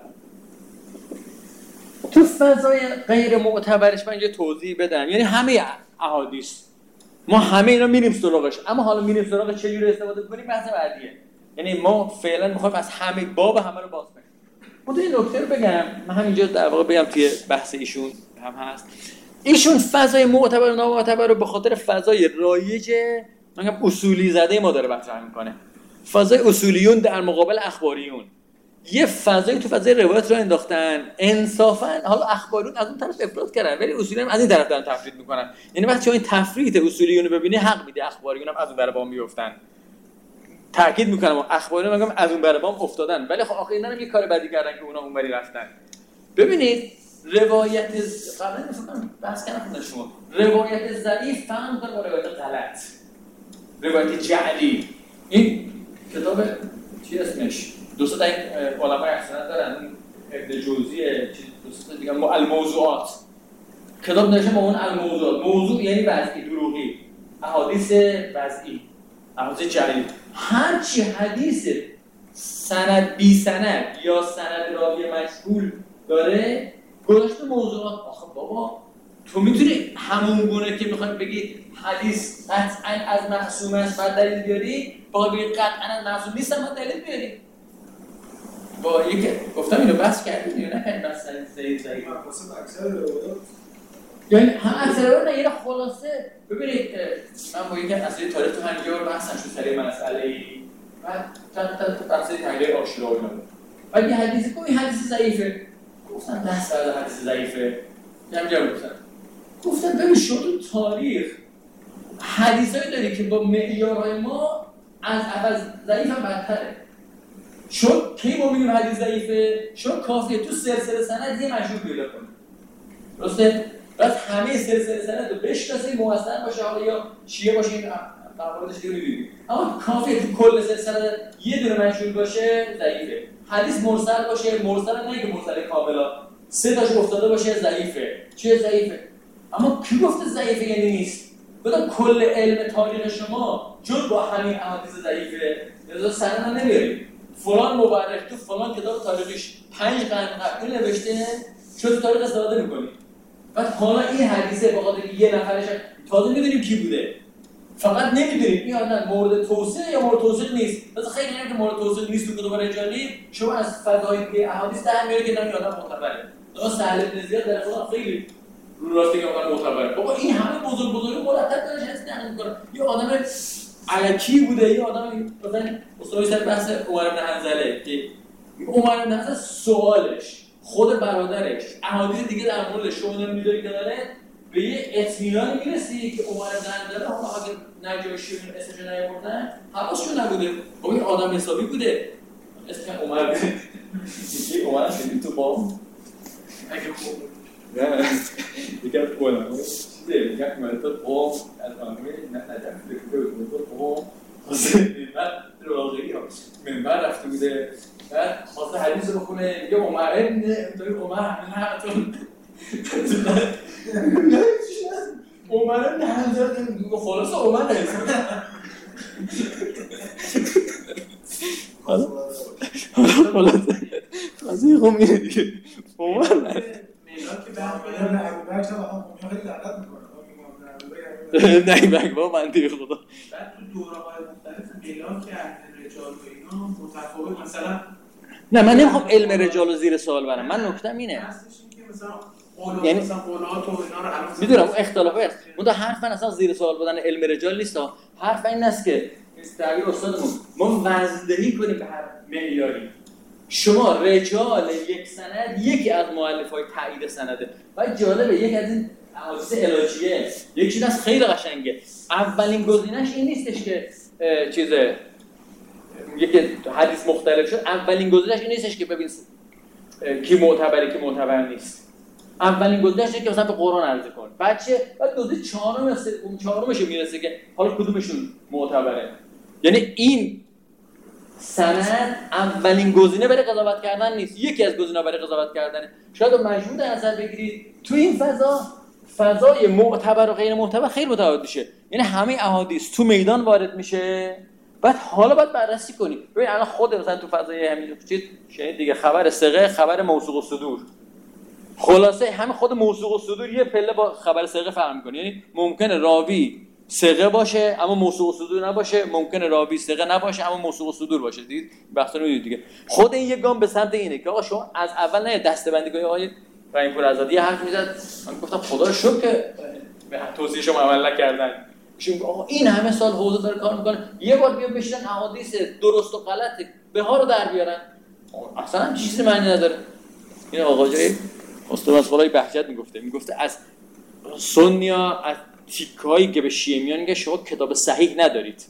تو فضای غیر معتبرش من اینجا توضیح بدم، یعنی همه احادیث ما همه اینا میریم سراغش، اما حالا میریم سراغ چه جوری استفاده کنیم بحث بعدیه. یعنی ما فعلا میخوایم از همه باب همه رو باز کنیم. من این نکته رو بگم، من همینجا در واقع بگم توی بحث ایشون هم هست. ایشون فضای معتبر و نامعتبر رو به خاطر فضای رایج میگم اصولی زده ما داره مطرح میکنه. فضای اصولیون در مقابل اخباریون. یه فضای تو فضای روایت رو انداختن، انصافا حالا اخباریون از اون طرف افراط کردن ولی اصولیون از این طرف دارن تفرید میکنن. یعنی وقتی شما این تفرید اصولیون رو ببینی حق میده، اخباریون هم از اون بر بام میافتن. تاکید میکنم اخباریون میگم از اون بر بام افتادن، ولی خب آخه اینا هم یه کار بدی کردن که اونا اونوری رفتن. ببینید روایت قبلا میگفتم بحث کردم شما روایت ضعیف فهم کنه با روایت غلط، روایت جعلی. این کتاب چی اسمش دوستا این علمای احسنت دارن، ابن جوزیه دوستا دیگه الموضوعات کتاب نوشته با اون الموضوعات. موضوع یعنی وضعی دروغی، احادیث وضعی، احادیث جعلی. هر چی حدیث سند بی سند یا سند راوی مشغول داره گذاشته موضوعات. آخه بابا تو میتونی همون گونه که میخوای بگی حدیث قطعا از معصوم است بعد دلیل بیاری، با بگی قطعا از معصوم نیست بعد دلیل بیاری. با یک گفتم اینو بحث کردیم یا نکنیم بحث ضعیف ضعیف واسه اکثر روایات یعنی هم اکثر روایات نه. یه خلاصه ببینید من با یک اصلی تاریخ تو همینجا بحثم شد سر مسئله بعد چند تا بحث تحلیل آشورا اینا بعد یه حدیثی کو این حدیث ضعیفه گفتم دست بعد حدیث ضعیفه همینجا گفتم گفتم ببین شد تاریخ حدیثایی داری که با معیارهای ما از اول ضعیف هم بدتره. شد کی ما میگیم حدیث ضعیفه؟ شد کافیه تو سلسله سند یه مشهور پیدا کنه. درسته؟ بعد همه سلسله سند رو بشناسید، موثر باشه، حالا یا شیعه باشه مواردش دیگه می‌بینید. اما کافیه تو کل سلسله یه دونه مشهور باشه ضعیفه. حدیث مرسل باشه، مرسل نه که مرسل کاملا سه تاش افتاده باشه ضعیفه. چیه ضعیفه؟ اما کی گفته ضعیفه یعنی نیست؟ گفتم کل علم تاریخ شما جز با همین احادیث ضعیفه لذا سند نمیارید. فلان مورخ تو فلان کتاب تاریخیش پنج قرن قبل نوشته چون تو تاریخ استفاده می‌کنی. بعد حالا این حدیثه با خاطر یه نفرش تازه می‌دونیم کی بوده. فقط نمی‌دونیم این آدم مورد توصیه یا مورد توصیه نیست. مثلا خیلی نمی‌گه مورد توصیه نیست تو کتاب رجالی شما از فضای احادیث در میاری که این آدم معتبره. مثلا سهل بن زیاد در خودم خیلی رو راستی که آدم معتبره. بابا این همه بزرگ بزرگ مرتب داره چیزی نقل می‌کنه. یه آدم علکی بوده، یه آدم مثلا استاد سر بحث عمر بن حنظله که عمر بن حنظله سوالش خود برادرش احادیث دیگه در مورد شما می‌ذاری که داره به یه اطمینانی میرسی که عمر بن حنظله حالا اگه نجاشی اون اسمش نیاوردن حواسشون نبوده. خب این آدم حسابی بوده. اسم عمر بن یکی عمر شدید تو بام اگه خوب نه دیگه پولا چیزه یک مرتب بام از آنگه نه نجف بکنه تو بام حسین بعد راغری ها منبر رفته بوده بعد خواسته حدیث رو بخونه میگه عمر نه توی عمر نه تو عمر نه همزاد میگه خلاصه عمر نه حالا خلاصه خلاصه خب میره دیگه عمر نه میلاد که بعد بعد من ابوبکر هم خب خیلی دقت می‌کنه. نه بگ بابا من دیگه خدا بعد تو دوره‌های مختلف میلاد که اهل رجال و اینا متفاوت مثلا نه من نمیخوام علم رجال رو زیر سوال برم. من نکتم اینه اصلش این که مثلا قولات یعنی مثلا قولات و اینا رو الان میدونم اون اختلافه است. اون تا حرف من اصلا زیر سوال بودن علم رجال نیست ها. حرف این است که تعبیر استادمون ما وزندهی کنیم به هر معیاری. شما رجال یک سند یکی از مؤلفه‌های تایید سنده. و جالبه یک از این احادیث علاجیه یک چیز از خیلی قشنگه. اولین گزینش این نیستش که چیزه یک حدیث مختلف شد. اولین گزینش این نیستش که ببین کی معتبره کی معتبر نیست. اولین گزینش اینه که مثلا به قرآن عرضه کن. بچه بعد گزینه چهارم اون چهارمش میرسه که حالا کدومشون معتبره. یعنی این سند اولین گزینه برای قضاوت کردن نیست. یکی از گزینه‌ها برای قضاوت کردنه. شاید مجبور در نظر بگیرید تو این فضا فضای معتبر و غیر معتبر خیلی متفاوت میشه. یعنی همه احادیث تو میدان وارد میشه بعد حالا باید بررسی کنی. ببین الان خود مثلا تو فضای همین چیز شاید دیگه خبر ثقه خبر موثوق الصدور خلاصه همین خود موثوق الصدور یه پله با خبر ثقه فرق می‌کنه. یعنی ممکنه راوی ثقه باشه اما موثوق الصدور نباشه، ممکنه راوی ثقه نباشه اما موثوق الصدور باشه. دید بحثا رو می‌دید دیگه. خود این یه گام به سمت اینه که آقا شما از اول نه دسته‌بندی کنید. آقای رحیم پور آزادی حرف می‌زد من گفتم خدا رو شکر که به توصیه شما عمل نکردن. میگم آقا این همه سال حوزه داره کار می‌کنه یه بار بیا بشینن احادیث درست و غلط بها رو در بیارن اصلا چیزی معنی نداره. این آقا جای استاد مسئولای بهجت میگفته میگفته از سنیا از تیکایی که به شیعه میان میگه شما کتاب صحیح ندارید.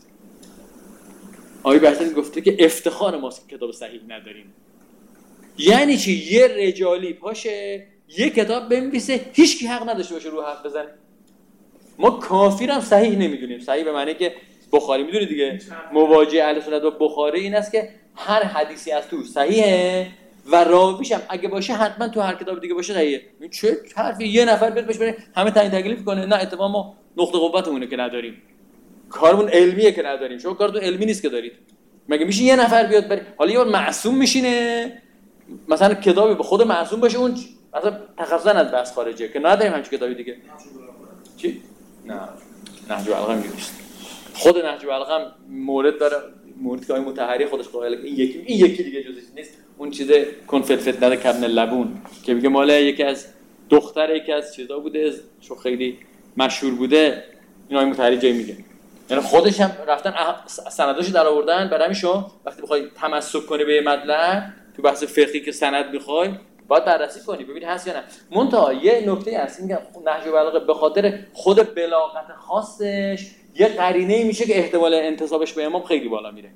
آقای بهجت گفته که افتخار ماست که کتاب صحیح نداریم. یعنی چی؟ یه رجالی پاشه یه کتاب بنویسه هیچ کی حق نداشته باشه رو حرف بزنه. ما کافر هم صحیح نمیدونیم. صحیح به معنی که بخاری میدونی دیگه مواجهه اهل سنت با بخاری این است که هر حدیثی از تو صحیحه و راویش هم اگه باشه حتما تو هر کتاب دیگه باشه صحیحه. این چه حرفی یه نفر بیاد بشه همه تعیین تکلیف کنه؟ نه اتفاقا ما نقطه قوتمونه که نداریم. کارمون علمیه که نداریم. شما کارتون علمی نیست که دارید. مگه میشه یه نفر بیاد بره حالا یه بار معصوم میشینه مثلا کتابی به خود معصوم باشه اون مثلا تخصصا از بحث خارجه که نداریم همچین کتابی دیگه. چی؟ نه نهج البلاغه میگوست. خود نهج البلاغه مورد داره مورد که آقای مطهری خودش قائل این یکی این یکی دیگه جزش نیست. اون چیز کنفت فتنه کبن لبون که میگه مال یکی از دختر یکی از چیزا بوده چون خیلی مشهور بوده این آقای مطهری جای میگه. یعنی خودش هم رفتن سنداشو در آوردن. برای همین شما وقتی بخوای تمسک کنی به مطلب تو بحث فقهی که سند میخوای باید بررسی کنی ببین هست یا نه. منتها یه نکته هست میگم نهج البلاغه به خاطر خود بلاغت خاصش یه قرینه‌ای میشه که احتمال انتسابش به امام خیلی بالا میره.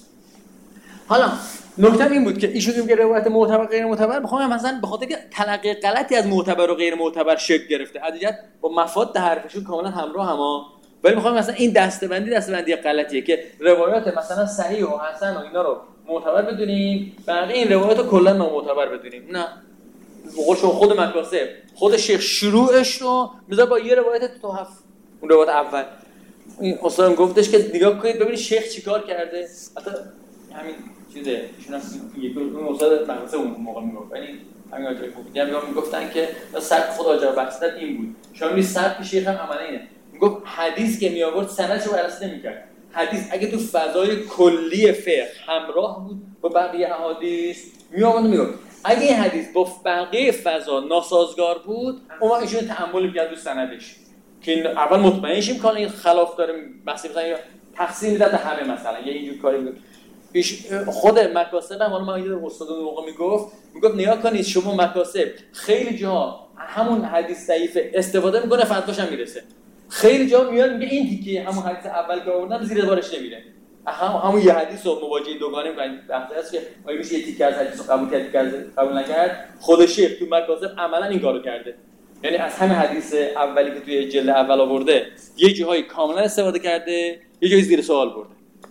حالا نکته این بود که ایشون میگه روایت معتبر غیر معتبر میخوام مثلا به خاطر که تلقی غلطی از معتبر و غیر معتبر شکل گرفته ادیت با مفاد حرفشون کاملا همراه هم ولی میخوام مثلا این دسته‌بندی دسته‌بندی غلطیه که روایات مثلا صحیح و حسن و اینا رو معتبر بدونیم، بقیه این روایات رو کلا نامعتبر بدونیم. نه، بقول شما خود مکاسب خود شیخ شروعش رو میذاره با یه روایت توحف، اون روایت اول. این استادم گفتش که نگاه کنید ببینید شیخ چیکار کرده. حتی همین چیزه ایشون هم یک اون استاد مدرسه اون موقع میگفت، یعنی همین آجای خوبی هم میگفتن که سبک خود آجر بحثیدن این بود. شما می‌بینید سبک شیخ هم عملا اینه، میگفت حدیث که میآورد سندش رو بررسی نمی‌کرد. حدیث اگه تو فضای کلی فقه همراه بود با بقیه احادیث میآورد میگفت اگه این حدیث با بقیه فضا ناسازگار بود اون وقت ایشون تأمل می‌کرد تو سندش که اول مطمئن شیم که این خلاف داره، مثلا مثلا تقسیم میداد به همه، مثلا یه اینجور کاری بود. خود مکاسب هم حالا من یه استاد اون موقع میگفت میگفت نگاه کنید شما مکاسب خیلی جا همون حدیث ضعیف استفاده میکنه فتواش هم میرسه، خیلی جا میاد میگه این تیکه همون حدیث اول که آوردن زیر بارش نمیره، هم همون یه حدیث رو مواجهه دوگانه میکنن. بحثی است که آیا میشه یه تیکه از حدیث رو قبول کرد که قبول نکرد. خود شیخ تو مکاسب عملا این کارو کرده، یعنی از همه حدیث اولی که توی جلد اول آورده یه جاهای کاملا استفاده کرده، یه جایی زیر سوال برده.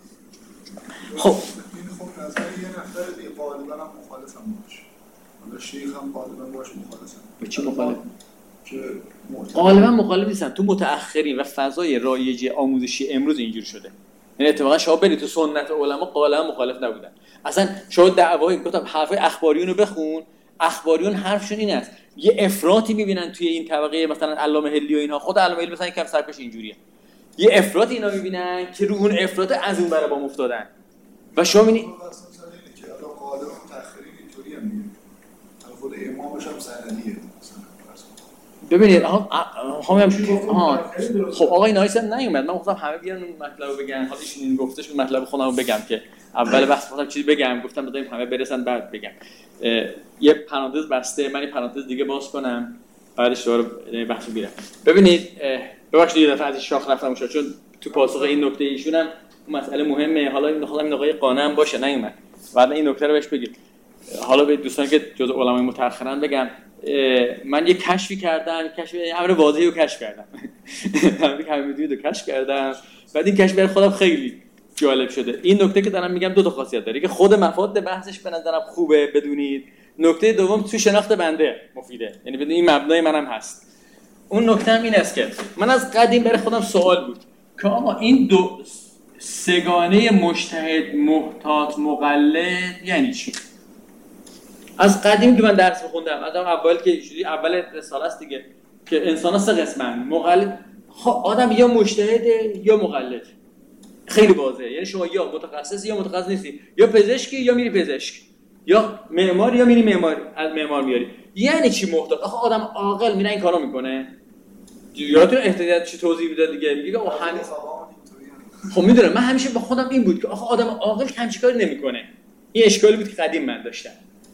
خب این خب نظر یه نفر دیگه غالبا هم مخالفم باشه، حالا شیخ هم غالبا باشه مخالفم. به چی مخالف؟ که غالبا مخالف نیستن. تو متأخرین و فضای رایج آموزشی امروز اینجوری شده. یعنی اتفاقا شما برید تو سنت علما غالبا مخالف نبودن. اصلا شما دعوای گفتم حرفای اخباریون رو بخون، اخباریون حرفشون این است یه افراطی میبینن توی این طبقه مثلا علامه هلی و اینها، خود علامه هلی مثلا یکم سرکش اینجوریه، یه افراط اینا میبینن که رو اون افراط از اون برا با افتادن و شما میبینید که حالا غالبا متأخرین اینطوری هم میگن خود امامش هم سندیه. ببینید ها ها همین ها خب آقای نایس هم نیومد، من گفتم همه بیان اون مطلبو بگن، حالا ایشون این گفتش که مطلب خودمو بگم که اول بحث گفتم چیزی بگم، گفتم بذاریم همه برسن بعد بگم. یه پرانتز بسته، من این پرانتز دیگه باز کنم بعدش دوباره بحثو بیارم. ببینید ببخشید یه دفعه از شاخ رفتم شد چون تو پاسخ این نکته ایشون هم اون مسئله مهمه، حالا این خودم این آقای قانع باشه نیومد بعد این نکته رو بهش بگید. حالا به دوستان که جزء علمای متأخرن بگم من یه کشفی کردم، کشف امر واضحی رو کشف کردم همین که میدونید رو کشف کردم، بعد این کشف برای خودم خیلی جالب شده. این نکته که دارم میگم دو تا خاصیت داره که خود مفاد بحثش به نظرم خوبه بدونید، نکته دوم تو شناخت بنده مفیده، یعنی بدون این مبنای منم هست. اون نکته هم این است که من از قدیم برای خودم سوال بود که آقا این دو سگانه مجتهد محتاط مقلد یعنی چی؟ از قدیم که من درس می‌خوندم از اول که شدی اول رساله است دیگه که انسان‌ها سه قسمن، مقلد خب آدم یا مجتهده یا مقلد، خیلی واضحه، یعنی شما یا متخصصی یا متخصص نیستی، یا پزشکی یا میری پزشک، یا معمار یا میری معمار از معمار میاری. یعنی چی محتاط؟ آخه آدم عاقل میره این کارو میکنه. یادتون احتیاط چی توضیح میداد دیگه، میگه آقا همین خب میدونم من همیشه با خودم این بود که آخه آدم عاقل همچین کاری نمیکنه. این اشکالی بود که قدیم من داشتم.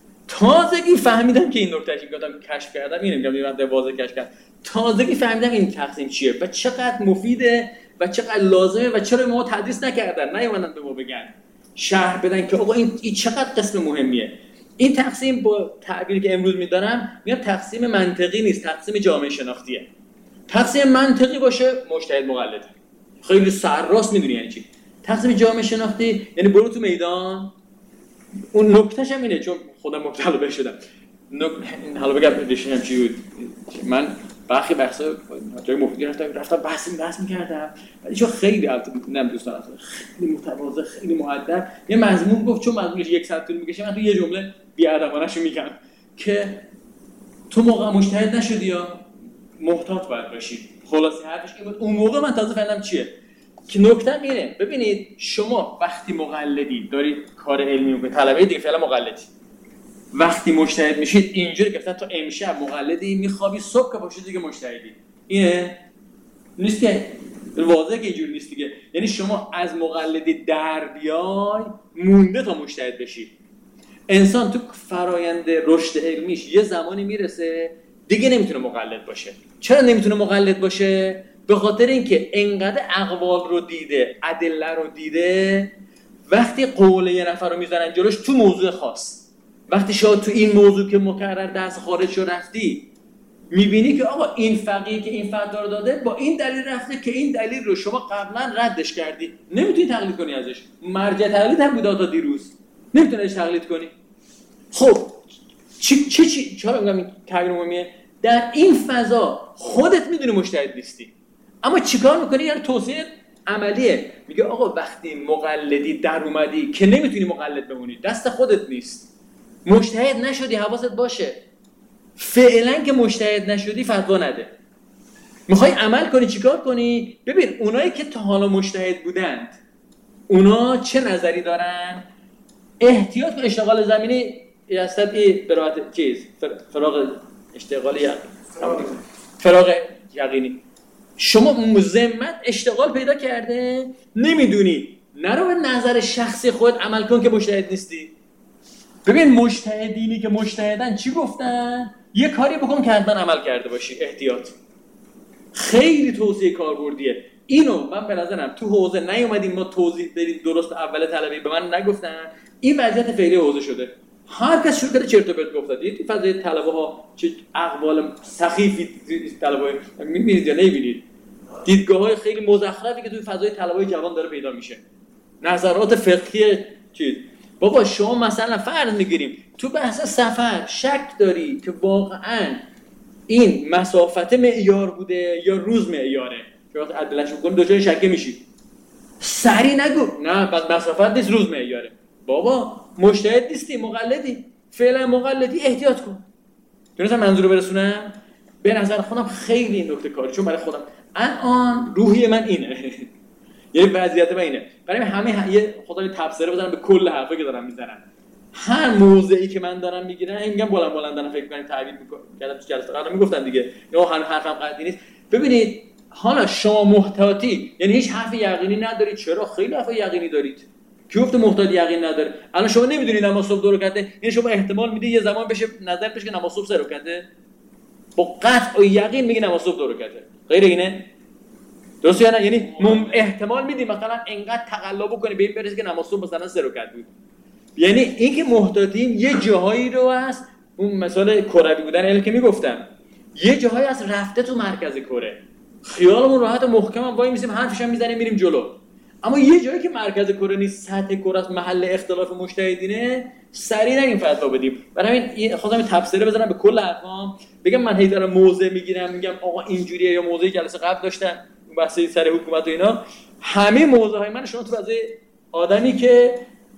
تازگی فهمیدم که این نکتهش که گفتم کشف کردم اینو میگم من واضح کشف کردم، تازگی فهمیدم این تقسیم چیه و چقدر مفیده و چقدر لازمه و چرا ما تدریس نکردن، نیومدن به ما بگن شرح بدن که آقا این, این چقدر قسم مهمیه. این تقسیم با تعبیری که امروز میدارم میگم تقسیم منطقی نیست، تقسیم جامعه شناختیه. تقسیم منطقی باشه مجتهد مقلد، خیلی سرراست میدونی یعنی چی. تقسیم جامعه شناختی یعنی برو تو میدان. اون نکتهش هم اینه چون خودم مبتلا بهش شدم. نک... حالا بگم ریشه هم چی بود. من برخی بحثا جای مفیدی رفتم رفتم بحث بحث می‌کردم. ولی چون خیلی نم دوستان خیلی متواضع خیلی مؤدب یه مضمون گفت چون مضمونش یک ساعت طول می‌کشه من تو یه جمله بی‌ادبانه‌شو میگم که تو موقع مجتهد نشدی یا محتاط باید باشی. خلاصه حرفش این بود. اون موقع من تازه فهمیدم چیه. که نکته اینه ببینید شما وقتی مقلدی دارید کار علمی می‌کنید طلبه دیگه فعلا مقلدی، وقتی مجتهد میشید اینجوری که مثلا تو امشب مقلدی میخوابی صبح که باشید دیگه مجتهدی، اینه نیست که واضحه که اینجوری نیست دیگه. یعنی شما از مقلدی در بیای مونده تا مجتهد بشی. انسان تو فرایند رشد علمیش یه زمانی میرسه دیگه نمیتونه مقلد باشه. چرا نمیتونه مقلد باشه؟ به خاطر اینکه انقدر اقوال رو دیده، ادله رو دیده، وقتی قول یه نفر رو میذارن جلوش تو موضوع خاص، وقتی شما تو این موضوع که مکرر درس خارج شو رفتی میبینی که آقا این فقیه که این فتوا رو داده با این دلیل رفته که این دلیل رو شما قبلا ردش کردی، نمیتونی تقلید کنی ازش. مرجع تقلید هم بوده تا دیروز، نمیتونی ازش تقلید کنی. خب چی چی چی چرا میگم این تعبیر عمومیه؟ در این فضا خودت میدونی مجتهد نیستی، اما چیکار میکنی؟ یعنی توصیه عملیه. میگه آقا وقتی مقلدی در اومدی که نمیتونی مقلد بمونی، دست خودت نیست، مجتهد نشدی، حواست باشه فعلا که مجتهد نشدی فتوا نده. میخوای عمل کنی چیکار کنی؟ ببین اونایی که تا حالا مجتهد بودند اونا چه نظری دارن؟ احتیاط به اشتغال زمینی یستد ای براحت چیز فراغ اشتغال یقینی فراغ یقینی. شما مزمت اشتغال پیدا کرده نمیدونی، نرو به نظر شخصی خود عمل کن که مجتهد نیستی. ببین مجتهدینی که مجتهدن چی گفتن؟ یه کاری بکن که حتما عمل کرده باشی. احتیاط خیلی توصیه کاربردیه. اینو من به نظرم تو حوزه نیومدیم ما توضیح بدیم درست. اول طلبی به من نگفتن این وضعیت فعلی حوزه شده، هر کس شروع کرده چرت و پرت گفت. دیدید تو فضای طلبه ها چه اقوال سخیفی طلبه میبینید یا نمیبینید؟ دیدگاه‌های خیلی مزخرفی که توی فضای طلبه‌های جوان داره پیدا میشه، نظرات فقهی چیز. بابا شما مثلا فرض میگیریم تو بحث سفر شک داری که واقعاً این مسافت معیار بوده یا روز معیاره، که وقتی عدلش می‌کنی دوچار شک میشی، سری نگو نه بس مسافت نیست روز معیاره. بابا مجتهد نیستی، مقلدی، فعلا مقلدی، احتیاط کن. دونستم منظور رو برسونم؟ به نظر خودم خیلی این نکته کاری، چون برای خودم الان روحی من اینه یعنی وضعیت من اینه، برای همه یه خدا تبصره بزنم به کل حرفایی که دارم میزنم. هر موضعی که من دارم میگیرم میگم بلند بلند دارم فکر کنم تعبیر میکنم. کردم تو جلسه قبلا میگفتم دیگه یا هر حرفم قطعی نیست. ببینید حالا شما محتاطی یعنی هیچ حرف یقینی ندارید. چرا؟ خیلی حرف یقینی دارید. کی گفت محتاط یقین نداره؟ الان شما نمیدونید نماز صبح دو رکعته، یعنی شما احتمال میدید یه زمان بشه نظر بشه که نماز صبح سه رکعته، با قطع و یقین میگه نماز صبح دو رکعته. غیر اینه؟ درسته یا نه؟ یعنی احتمال میدی مثلا انقدر تقلا بکنی به این برسه که نماز صبح مثلا سه رکعت بود. یعنی این که محتاطیم یه جاهایی رو از اون مثال کروی بودن الی که میگفتم، یه جاهایی از رفته تو مرکز کره، خیالمون راحت و محکم هم وای میسیم حرفش هم میزنیم میریم جلو. اما یه جایی که مرکز کره نیست، سطح کره است، محل اختلاف مجتهدینه، سریع نگیم فتوا بدیم. برای همین خودم تفسیر بزنم به کل حرفام، بگم من هی دارم موضع میگیرم میگم آقا اینجوریه، یا موضع جلسه قبل داشتم بحثی سر حکومت و اینا. همه موضوعهای من شما تو واسه آدمی که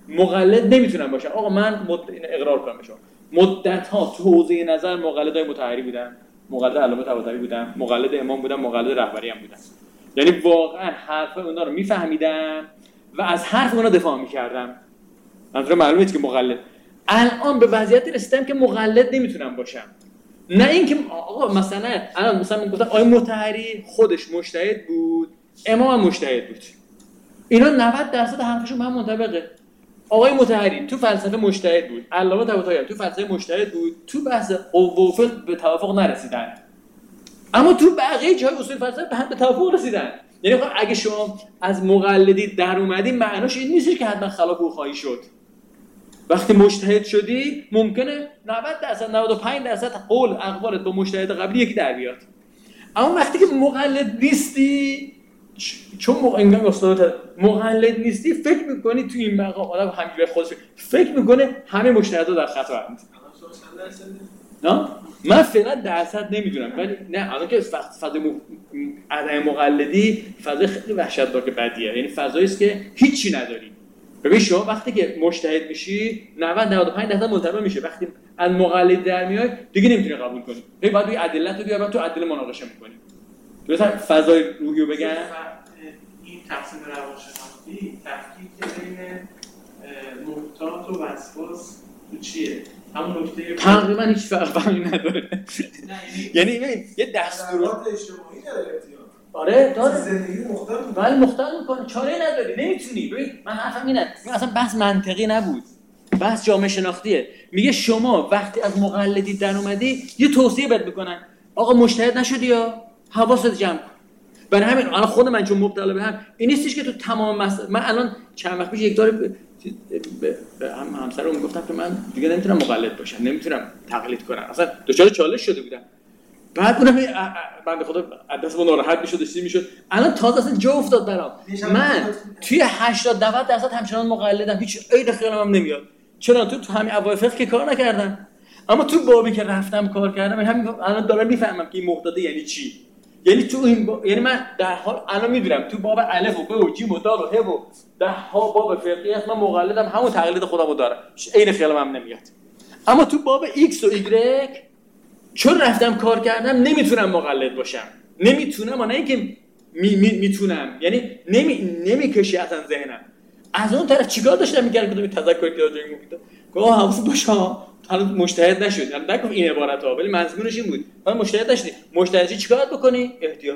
مقلد نمیتونم باشم. آقا من مد... اقرار کنم به شما مدت ها تو حوزه نظر مقلدای مطهری بودم، مقلد علامه طباطبایی بودم، مقلد امام بودم، مقلد رهبری هم بودم. یعنی واقعا حرف اونا رو میفهمیدم و از حرف اونا دفاع میکردم. منظور معلومه که مقلد. الان به وضعیت رسیدم که مقلد نمیتونم باشم. نه اینکه آقا مثلا الان مثلا میگفتن آقای مطهری خودش مجتهد بود، امام هم مجتهد بود، اینا نود درصد حرفشون با هم منطبقه. آقای مطهری تو فلسفه مجتهد بود، علامه طباطبایی تو فلسفه مجتهد بود، تو بحث قوه به توافق نرسیدن، اما تو بقیه جای اصول فلسفه به هم به توافق رسیدن. یعنی اگه شما از مقلدی در اومدی معناش این نیست که حتما خلاف او خواهی شد. وقتی مجتهد شدی ممکنه نود درصد نود و پنج درصد قول اقوالت با مجتهد قبلی یکی در بیاد. اما وقتی که مقلد نیستی، چون موقع استاد مقلد نیستی، فکر میکنی تو این مقام آدم همینجوری خودش فکر میکنه همه مجتهدا در خطا هستند. نه من فعلا درصد نمیدونم، ولی نه الان که فضای عدم مقلدی فضای خیلی وحشتناک بدیه. یعنی فضایی است که هیچی نداری. ببین شما وقتی که مجتهد میشی نود نود و پنج درصد منطبق میشه. وقتی از مقلد در میای دیگه نمیتونی قبول کنی. هی بعد توی ادله تو بیار، تو ادله مناقشه میکنی. مثلا فضای روحیو بگم این تقسیم روانشناختی تفکیک بین محتاط و وسواس تو چیه؟ همون نکته تقریبا هیچ فرقی نداره. یعنی ببین یه دستورات اجتماعی داره احتیاط. آره داره. زندگی مختلف می‌کنه. ولی مختلف می‌کنه، چاره نداری، نمیتونی. ببین من حرفم اینه، این اصلا بحث منطقی نبود، بحث جامعه شناختیه. میگه شما وقتی از مقلدی در اومدی یه توصیه بهت میکنن، آقا مجتهد نشدی یا حواست جمع کن. برای همین الان خود من چون مبتلا به هم این نیستش که تو تمام مسائل، من الان چند وقت پیش یک داره به هم همسرم گفتم که من دیگه نمیتونم مقلد باشم، نمیتونم تقلید کنم، اصلا دچار چالش شده بودم. بعد اونم بنده خدا دست ما ناراحت میشد داشتی میشد. الان تازه اصلا جا افتاد برام. من توی هشتاد نود درصد همچنان مقلدم، هیچ عید خیالم هم نمیاد. چرا تو تو همین اوایل فقه که کار نکردم، اما تو بابی که رفتم کار کردم همین الان دارم میفهمم که این محتاطه یعنی چی. یعنی تو این با... یعنی من در حال الان میدونم تو باب الف و ب و ج و د و ه و ده ها باب فقهی هست، من مقلدم، همون تقلید خودمو دارم، عین خیالم هم نمیاد. اما تو باب ایکس و ایگرگ چون رفتم کار کردم نمیتونم مقلد باشم، نمیتونم، نه اینکه می می میتونم، یعنی نمی نمیکشه اصلا ذهنم. از اون طرف چیکار داشتم میکردم که تذکر که راجع به گفتم گفت حواست باشه حالا مجتهد نشد، یعنی نگفت این عبارت ها، ولی منظورش این بود من مجتهد نشدی. مجتهدی چیکار بکنی؟ احتیاط.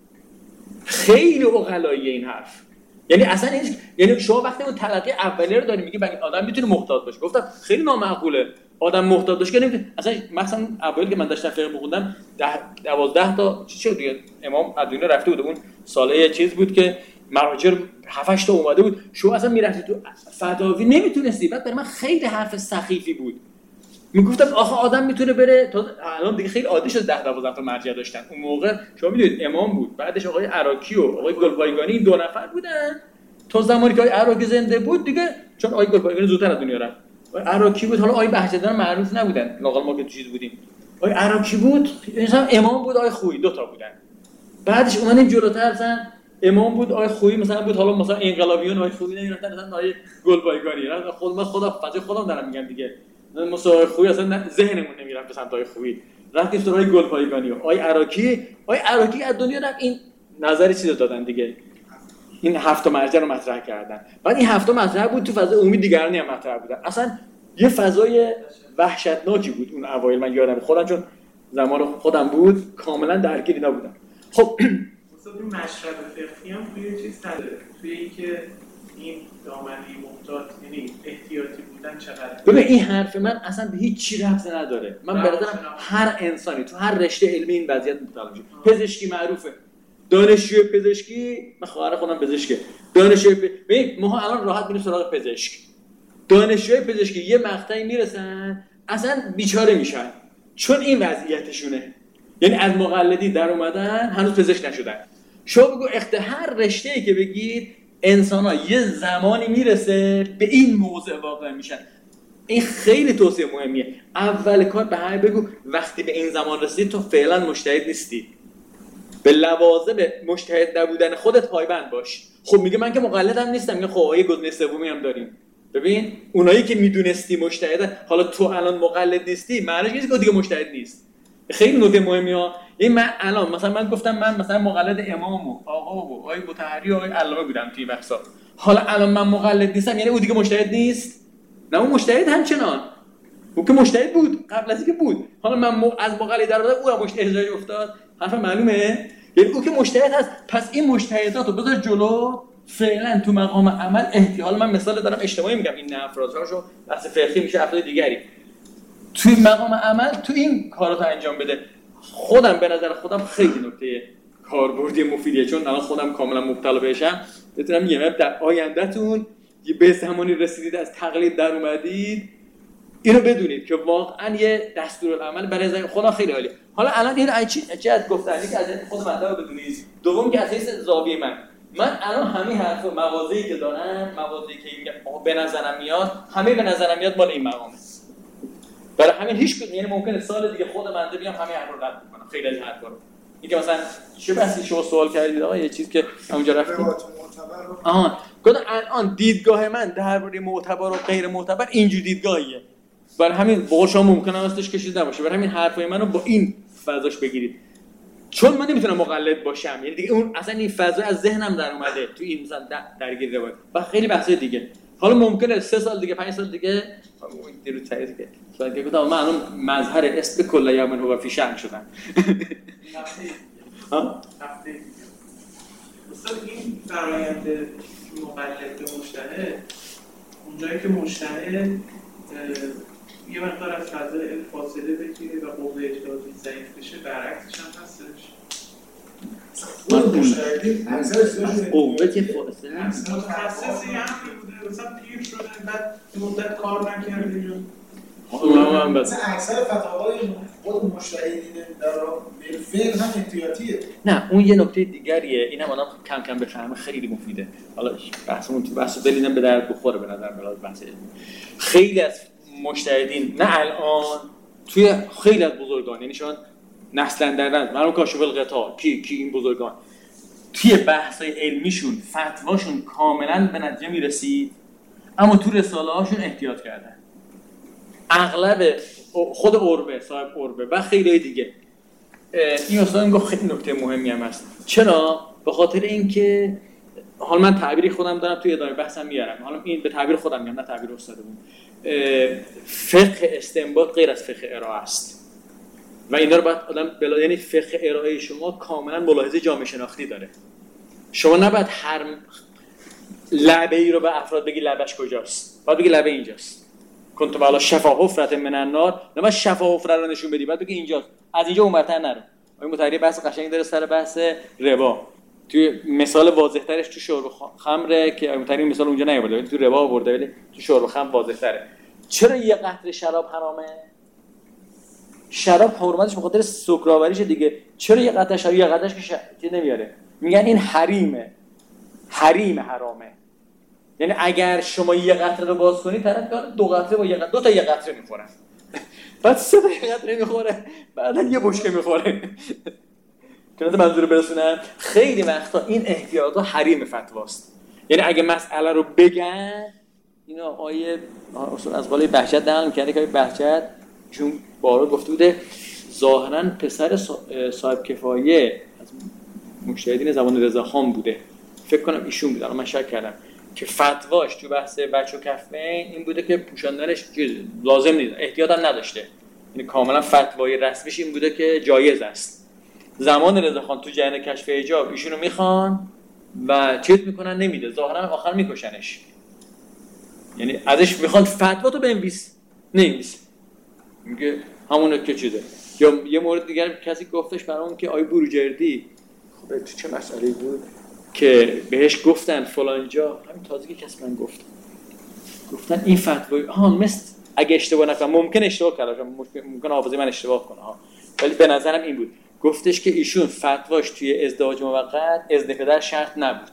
خیلی عقلایی این حرف. یعنی اصلا این، یعنی شما وقتی اون تلقی اولیه رو داری میگی بگی آدم میتونه محتاط باشه، گفتم خیلی نامعقوله آدم محتاط باشه که نمیتونه. اصلا مثلا اوایل که من داشتم فقه می‌خوندم دوازده تا چی شد دیگه، امام از دنیا رفته بود، اون ساله چیز بود که مراجع هفت هشت تا اومده بود، شما اصلا میرفتی تو فتاوی نمیتونستی. بعد برای من خیلی حرف سخیفی بود. میگفتم آخه آدم میتونه بره تا الان دیگه خیلی عادی شد ده دوازده تا مرجع داشتن. اون موقع شما میدونید امام بود، بعدش آقای عراقی و آقای گلبایگانی، این دو نفر بودن. تا زمانی که آقای عراقی زنده بود دیگه، چون آقای گلبایگانی زودتر از دنیا رفت، آقای عراقی بود. حالا آقای بهجتیان معروف نبودن، لااقل ما که چیز بودیم. آقای عراقی بود، مثلا امام بود، آقای خویی، دو تا بودن. بعدش اومدیم جلوتر زن امام بود، آقای خویی مثلا بود. حالا مثلا انقلابیون آقای خویی نمیرفتن، مثلا آقای گلبایگانی. خود من خدا فضای خودم دارم میگم دیگه، مسائل خویی اصلا ذهنمون نمیرفت به سمت آقای خویی، رفتیم سراغ آقای گلبایگانی و آقای عراقی. آقای عراقی از دنیا رفت، این نظری چیزو دادن دیگه، این هفت تا مرجع رو مطرح کردن. بعد این هفت تا مطرح بود، تو فضای عمومی دیگرانی هم مطرح بودن. اصلا یه فضای وحشتناکی بود اون اوایل. من یادم خودم چون زمان خودم بود کاملا درگیری نبودم. خب مثلا این مشرب فقهی هم توی چیز نداره، توی اینکه این دامنی محتاط یعنی احتیاطی بودن چقدر. ببین این حرف من اصلا به هیچ چی ربطی نداره. من به نظرم هر انسانی تو هر رشته علمی این وضعیت مبتلا میشه. پزشکی معروفه، دانشجوی پزشکی، من خواهر خودم پزشکه، دانشجوی پ... ببین ما الان راحت میریم سراغ پزشک. دانشجوی پزشکی یه مقطعی میرسن اصلا بیچاره میشن چون این وضعیتشونه، یعنی از مقلدی در اومدن هنوز پزشک نشدن. شما بگو اخت هر رشته‌ای که بگید انسان‌ها یه زمانی میرسه به این موضع واقع میشن. این خیلی توصیه مهمیه. اول کار به همه بگو وقتی به این زمان رسیدی تو فعلا مجتهد نیستی، به لوازم مجتهد نبودن خودت پایبند باش. خب میگه من که مقلدم نیستم، میگه خب یه گزینه سومی هم داریم. ببین اونایی که میدونستی مجتهدن، حالا تو الان مقلد نیستی معنیش نیست که دیگه مجتهد نیست. خیلی نکته مهمی ها. این من الان مثلا من گفتم من مثلا مقلد امام و آقا و آقای مطهری و آقای علامه بودم توی وقتا، حالا الان من مقلد نیستم یعنی اون دیگه مجتهد نیست؟ نه اون مجتهد همچنان، اون که مجتهد بود قبل از اینکه بود. حالا من از مقلد در اومدم اون هم مجتهد افتاد، حرف معلومه؟ یعنی اون که مجتهد هست، پس این مجتهداتو بذار جلو. فعلا تو مقام عمل احتیال، من مثال دارم اجتماعی میگم، این نه افرادهاشو بحث فقهی میشه افراد دیگری. توی مقام عمل تو این کاراتو انجام بده. خودم به نظر خودم خیلی نکته کاربردی مفیدیه، چون الان خودم کاملا مبتلا بهشم. بتونم میگم در آیندهتون به زمانی رسیدید از تقلید در اومدید، اینو بدونید که واقعا یه دستورالعمل برای خدا خیلی عالیه. حالا الان این چی چی از گفتنی که از خود مطلب بدونید. دوم که از حیث زاویه من من الان همین حرف مواضعی که دارم، مواضعی که میگم به نظرم میاد، همه به نظرم میاد مال این مقامه. برای همین هیچ یعنی ممکنه سال دیگه خود من بیام همین حرف رو رد کنم، خیلی از حرفا رو. اینکه مثلا چه بحثی شما سوال کردید آقا، یه چیز که اونجا رفتیم. آها، گفتم الان دیدگاه من درباره معتبر و غیر معتبر اینجوری دیدگاهیه. برای همین بقول شما ممکنه واسش کشید نباشه. برای همین حرفای منو با این فضاش بگیرید. چون من نمیتونم مقلد باشم، یعنی دیگه اون اصلا این فضا از ذهنم در اومده تو این مثلا درگیر روایت و خیلی بحثای دیگه. حالا ممکنه سه سال دیگه پنج سال دیگه دیرو تایید که شاید که گفتم من الان مظهر اسم کل یوم هو فی شأن شدم. ها هفته مثلا این فرآیند مقلد به مجتهد، اونجایی که مجتهد یه مقدار از فضای فاصله بگیره و قوه اجتهادی ضعیف بشه، برعکسش هم هستش. خود مجتهدی اکثر سیاسی قوه که فاصله متخصصی هم بوده، مثلا پیر شده بعد مدت کار نکرده. اونم هم بس اکثر فتاوای خود مجتهدین در بالفعل هم احتیاطیه. نه اون یه نکته دیگریه، اینم آدم کم کم بفهمه خیلی مفیده. حالا بحثمون تو بحث بلیدم به درد بخوره به نظر من بحث علمی. خیلی از مجتهدین نه الان توی خیلی از بزرگان، یعنی شما نسل اندرند مرحوم کاشف الغطا کی کی این بزرگان توی بحث‌های علمیشون فتواشون کاملا به نتیجه میرسید، اما تو رساله هاشون احتیاط کردن. اغلب خود اوربه، صاحب اوربه و خیلی دیگه این اصلا گفت خیلی نکته مهمی هم هست. چرا؟ به خاطر اینکه حالا من تعبیری خودم دارم توی ادامه بحثم میارم، حالا این به تعبیر خودم میگم نه تعبیر استادمون. فقه استنباط غیر از فقه ارائه است و اینا رو باید آدم بلا، یعنی فقه ارائه شما کاملا ملاحظه جامعه شناختی داره. شما نباید هر لعبه ای رو به افراد بگی لعبش کجاست، باید بگی لعبه اینجاست. کنت بالا شفا حفرت من النار، نه باید شفا حفره رو نشون بدی، باید بگی اینجاست، از اینجا اونورتر نرو. این متعریف بحث قشنگ داره سر بحث ربا. توی مثال واضح ترش تو شرب خمره که متعریف مثال اونجا نیاورده ولی تو ربا آورده، ولی تو شرب خمر واضح تره. چرا یه قطره شراب حرامه؟ شراب حرمتش به خاطر سکرآوریش دیگه. چرا یه قطره شراب یه قطرهش که شراب نمیاره؟ میگن این حریمه، حریم حرامه. یعنی اگر شما یه قطره رو باز کنی طرف دو قطره با یه قطره، دو تا یه قطره میخورن، بعد سه تا یه قطره میخوره، بعدا یه بشکه میخوره. کنید منظور برسونم؟ خیلی وقتا این احتیاطا حریم فتواست. یعنی اگه مسئله رو بگن، اینا آیه اصلا از قول بهجت دهن میکنه که بهجت چون بارا گفته بوده ظاهرا پسر صاحب کفایه از مجتهدین زمان رضاخان بوده، فکر کنم ایشون بود، من شک کردم که فتواش تو بحث بچه و کفین این بوده که پوشاندنش لازم نیست، احتیاط هم نداشته. یعنی کاملا فتوای رسمیش این بوده که جایز است. زمان رضاخان تو جریان کشف حجاب ایشونو میخوان و چیز میکنن نمیده، ظاهرا آخر میکشنش. یعنی ازش میخوان فتوا تو بنویس، نمی‌نویس، میگه همونه که چیزه. یا یه مورد دیگر کسی گفتش برام که آی بروجردی، خب تو چه مسئله بود که بهش گفتن فلان جا، همین تازگی کسی من گفت گفتن این فتوی ها مثل اگه اشتباه نکنم، ممکن اشتباه کردم، ممکن حافظه من اشتباه کنه ها، ولی به نظرم این بود، گفتش که ایشون فتواش توی ازدواج موقت اذن پدر شرط نبود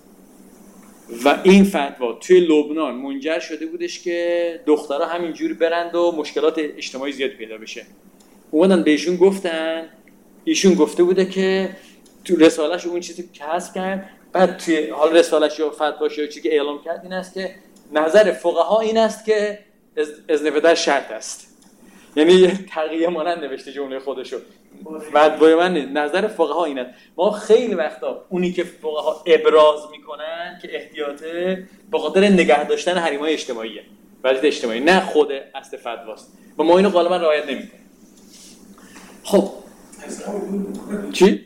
و این فتوا توی لبنان منجر شده بودش که دخترها همینجوری برند و مشکلات اجتماعی زیاد پیدا بشه. اومدن بهشون گفتن، ایشون گفته بوده که تو رساله‌اش اون چیزی که حذف کرد، بعد توی حال رساله‌اش یا فتواش یا چیزی که اعلام کرد این است که نظر فقها این است که اذن پدر شرط است. یعنی تقیه مانند نوشته جمله خودشو. بعد با من نظر فقها این است. ما خیلی وقتا اونی که فقها ابراز میکنن که احتیاطه به خاطر نگه داشتن حریم‌های اجتماعیه، وضعیت اجتماعی، نه خود اصل فتواست و ما اینو غالبا رعایت نمیکنیم. خب چی؟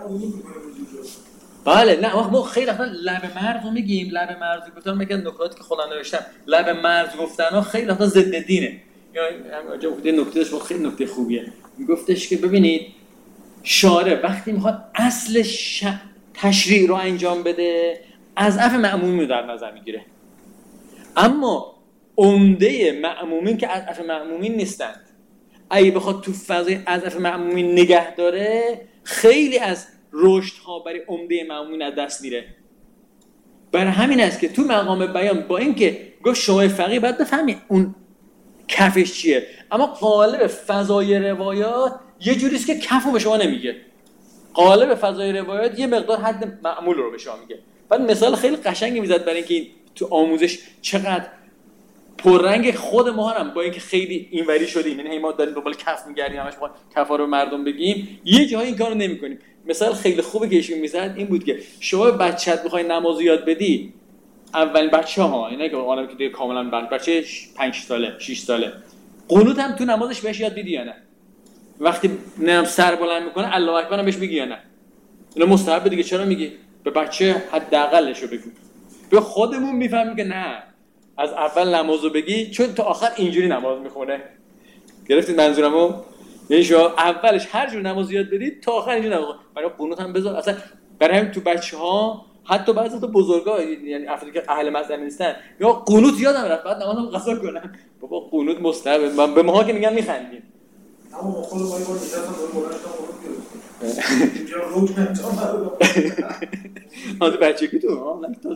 بله نه ما خیلی وقتا لب مرز رو میگیم، لب مرز گفتن میگن نکاتی که خودم نوشتم لب مرز گفتنها خیلی وقتا ضد دینه. یا همینجا گفته نکتهش با خیلی نکته خوبیه، میگفتش که ببینید شارع وقتی میخواد اصل ش... تشریع رو انجام بده از عفو مأمومین رو در نظر میگیره، اما عمده مأمومین که از عفو مأمومین نیستند، اگه بخواد تو فضای از عفو مأمومین نگه داره خیلی از رشدها برای عمده مأمومین از دست میره. برای همین است که تو مقام بیان با اینکه گفت شما فقیه باید بفهمی اون کفش چیه، اما قالب فضای روایات یه جوریست که کفو به شما نمیگه، قالب فضای روایات یه مقدار حد معمول رو به شما میگه. بعد مثال خیلی قشنگی میزد برای اینکه این تو آموزش چقدر پررنگ خود ما هم با اینکه خیلی اینوری شدیم، یعنی ما داریم دنبال کف میگردیم، همش میخوایم کفا رو مردم بگیم، یه جایی این کارو نمیکنیم. مثال خیلی خوبی که ایشون میزد این بود که شما بچه‌ت میخوای نماز یاد بدی، اولین بچه‌ها اینا که آدم که دیگه کاملا بچه پنج ساله شش ساله قنوت هم تو نمازش بهش یاد میدی یا نه؟ وقتی نم سر بلند میکنه الله اکبر هم بهش میگی یا نه؟ اینا مستحب دیگه، چرا میگی؟ به بچه حداقلشو بگو. به خودمون میفهمیم که نه، از اول نمازو بگی چون تا آخر اینجوری نماز میخونه. گرفتید منظورمو؟ یعنی شما اولش هر جور نماز یاد بدید تا آخر اینجوری نماز. برای قنوت هم بذار، اصلا برای همین تو بچه‌ها حتی بعضی تا بزرگا یعنی افرادی که اهل مذهب نیستن یا قنوت یادم رفت بعد نمازم قضا کنن، بابا قنوت مستحب، من به ماها که میگن میخندیم، اما ما خود ما یه بار نشستم داره بلند شدم بلند بیارم اینجا روک انجام ندادم آده بچه که تو ها نکتاز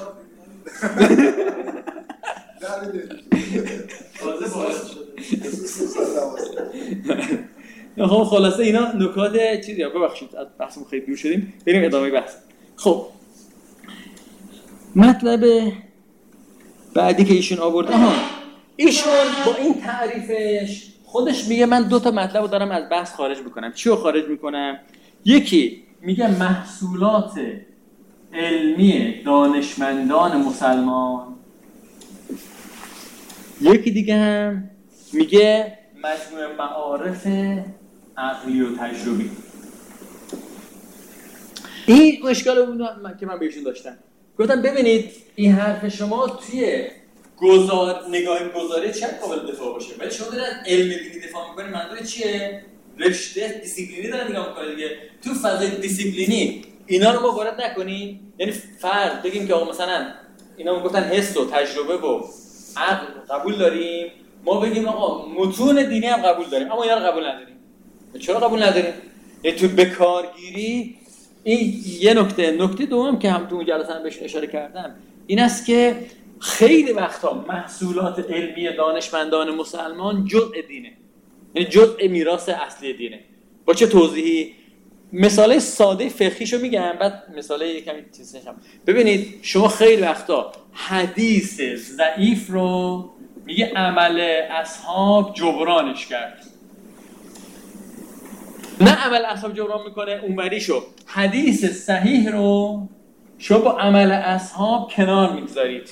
خب خلاصه اینا نکات چیزی ها. ببخشید از بحثمون خیلی دور شدیم، بریم ادامه بحث. خب مطلب بعدی که ایشون آورده ها، ایشون با این تعریفش خودش میگه من دو تا مطلب رو دارم از بحث خارج میکنم. چی رو خارج میکنم؟ یکی میگه محصولات علمی دانشمندان مسلمان، یکی دیگه هم میگه مجموع معارف عقلی و تجربی. این اشکال بود که من بهشون داشتم. گفتم ببینید این حرف شما توی گزار نگاه گزاره چه قابل دفاع باشه، ولی شما دارید علم دینی دفاع می‌کنید. منظور چیه؟ رشته دیسیپلینی دارن نگاه می‌کنید دیگه. تو فضای دیسیپلینی اینا رو ما وارد نکنیم. یعنی فرض بگیم که آقا مثلا اینا میگفتن حس و تجربه و عقل قبول داریم، ما بگیم آقا متون دینی هم قبول داریم اما اینا رو قبول نداریم. چرا قبول نداریم؟ یعنی تو بکارگیری این یه نکته. نکته دوم که هم تو اون جلسه هم بهش اشاره کردم این است که خیلی وقتا محصولات علمی دانشمندان مسلمان جزء دینه، یعنی جزء میراث اصلی دینه. با چه توضیحی؟ مثال ساده فقهیشو میگم بعد مثال کمی چیزش هم. ببینید شما خیلی وقتا حدیث ضعیف رو میگه عمل اصحاب جبرانش کرد، نه عمل اصحاب جبران میکنه اونوریشو. حدیث صحیح رو شما با عمل اصحاب کنار میگذارید.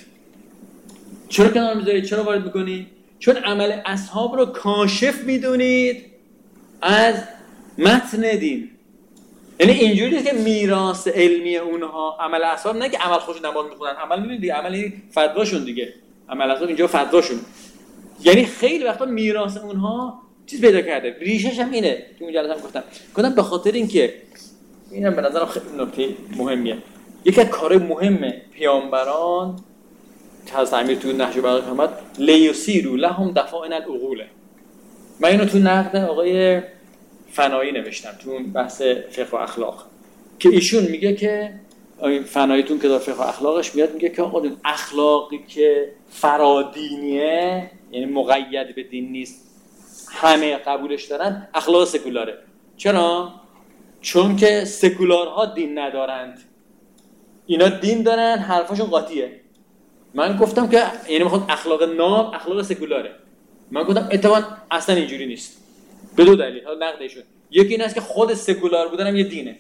چرا کنار میذارید؟ چرا وارد میکنید؟ چون عمل اصحاب رو کاشف میدونید از متن دین. یعنی اینجوریه که میراث علمی اونها عمل اصحاب نه که عمل خوش نماز میخونن، عمل میدونید دیگه، عملی فتواشون دیگه، عمل اصحاب اینجا فتواشون. یعنی خیلی وقتا میراث اونها چیز پیدا کرده. ریشش هم اینه که اون جلسه هم گفتم گفتم به خاطر اینکه اینم به نظرم خیلی نکته مهمیه. یکی از کارهای مهم پیامبران که از امیر تو نهج البلاغه فرمود لیسیروا لهم دفائن العقول. من اینو تو نقد آقای فنایی نوشتم تو اون بحث فقه و اخلاق که ایشون میگه که فنایی تو کتاب فقه و اخلاقش میاد میگه که آقا اخلاقی که فرادینیه یعنی مقید به دین نیست همه قبولش دارن اخلاق سکولاره. چرا؟ چون که سکولارها دین ندارند، اینا دین دارن حرفاشون قاطیه. من گفتم که یعنی میخواد اخلاق ناب اخلاق سکولاره. من گفتم اتفاقا اصلا اینجوری نیست به دو دلیل. حالا نقدشون یکی این است که خود سکولار بودن هم یه دینه،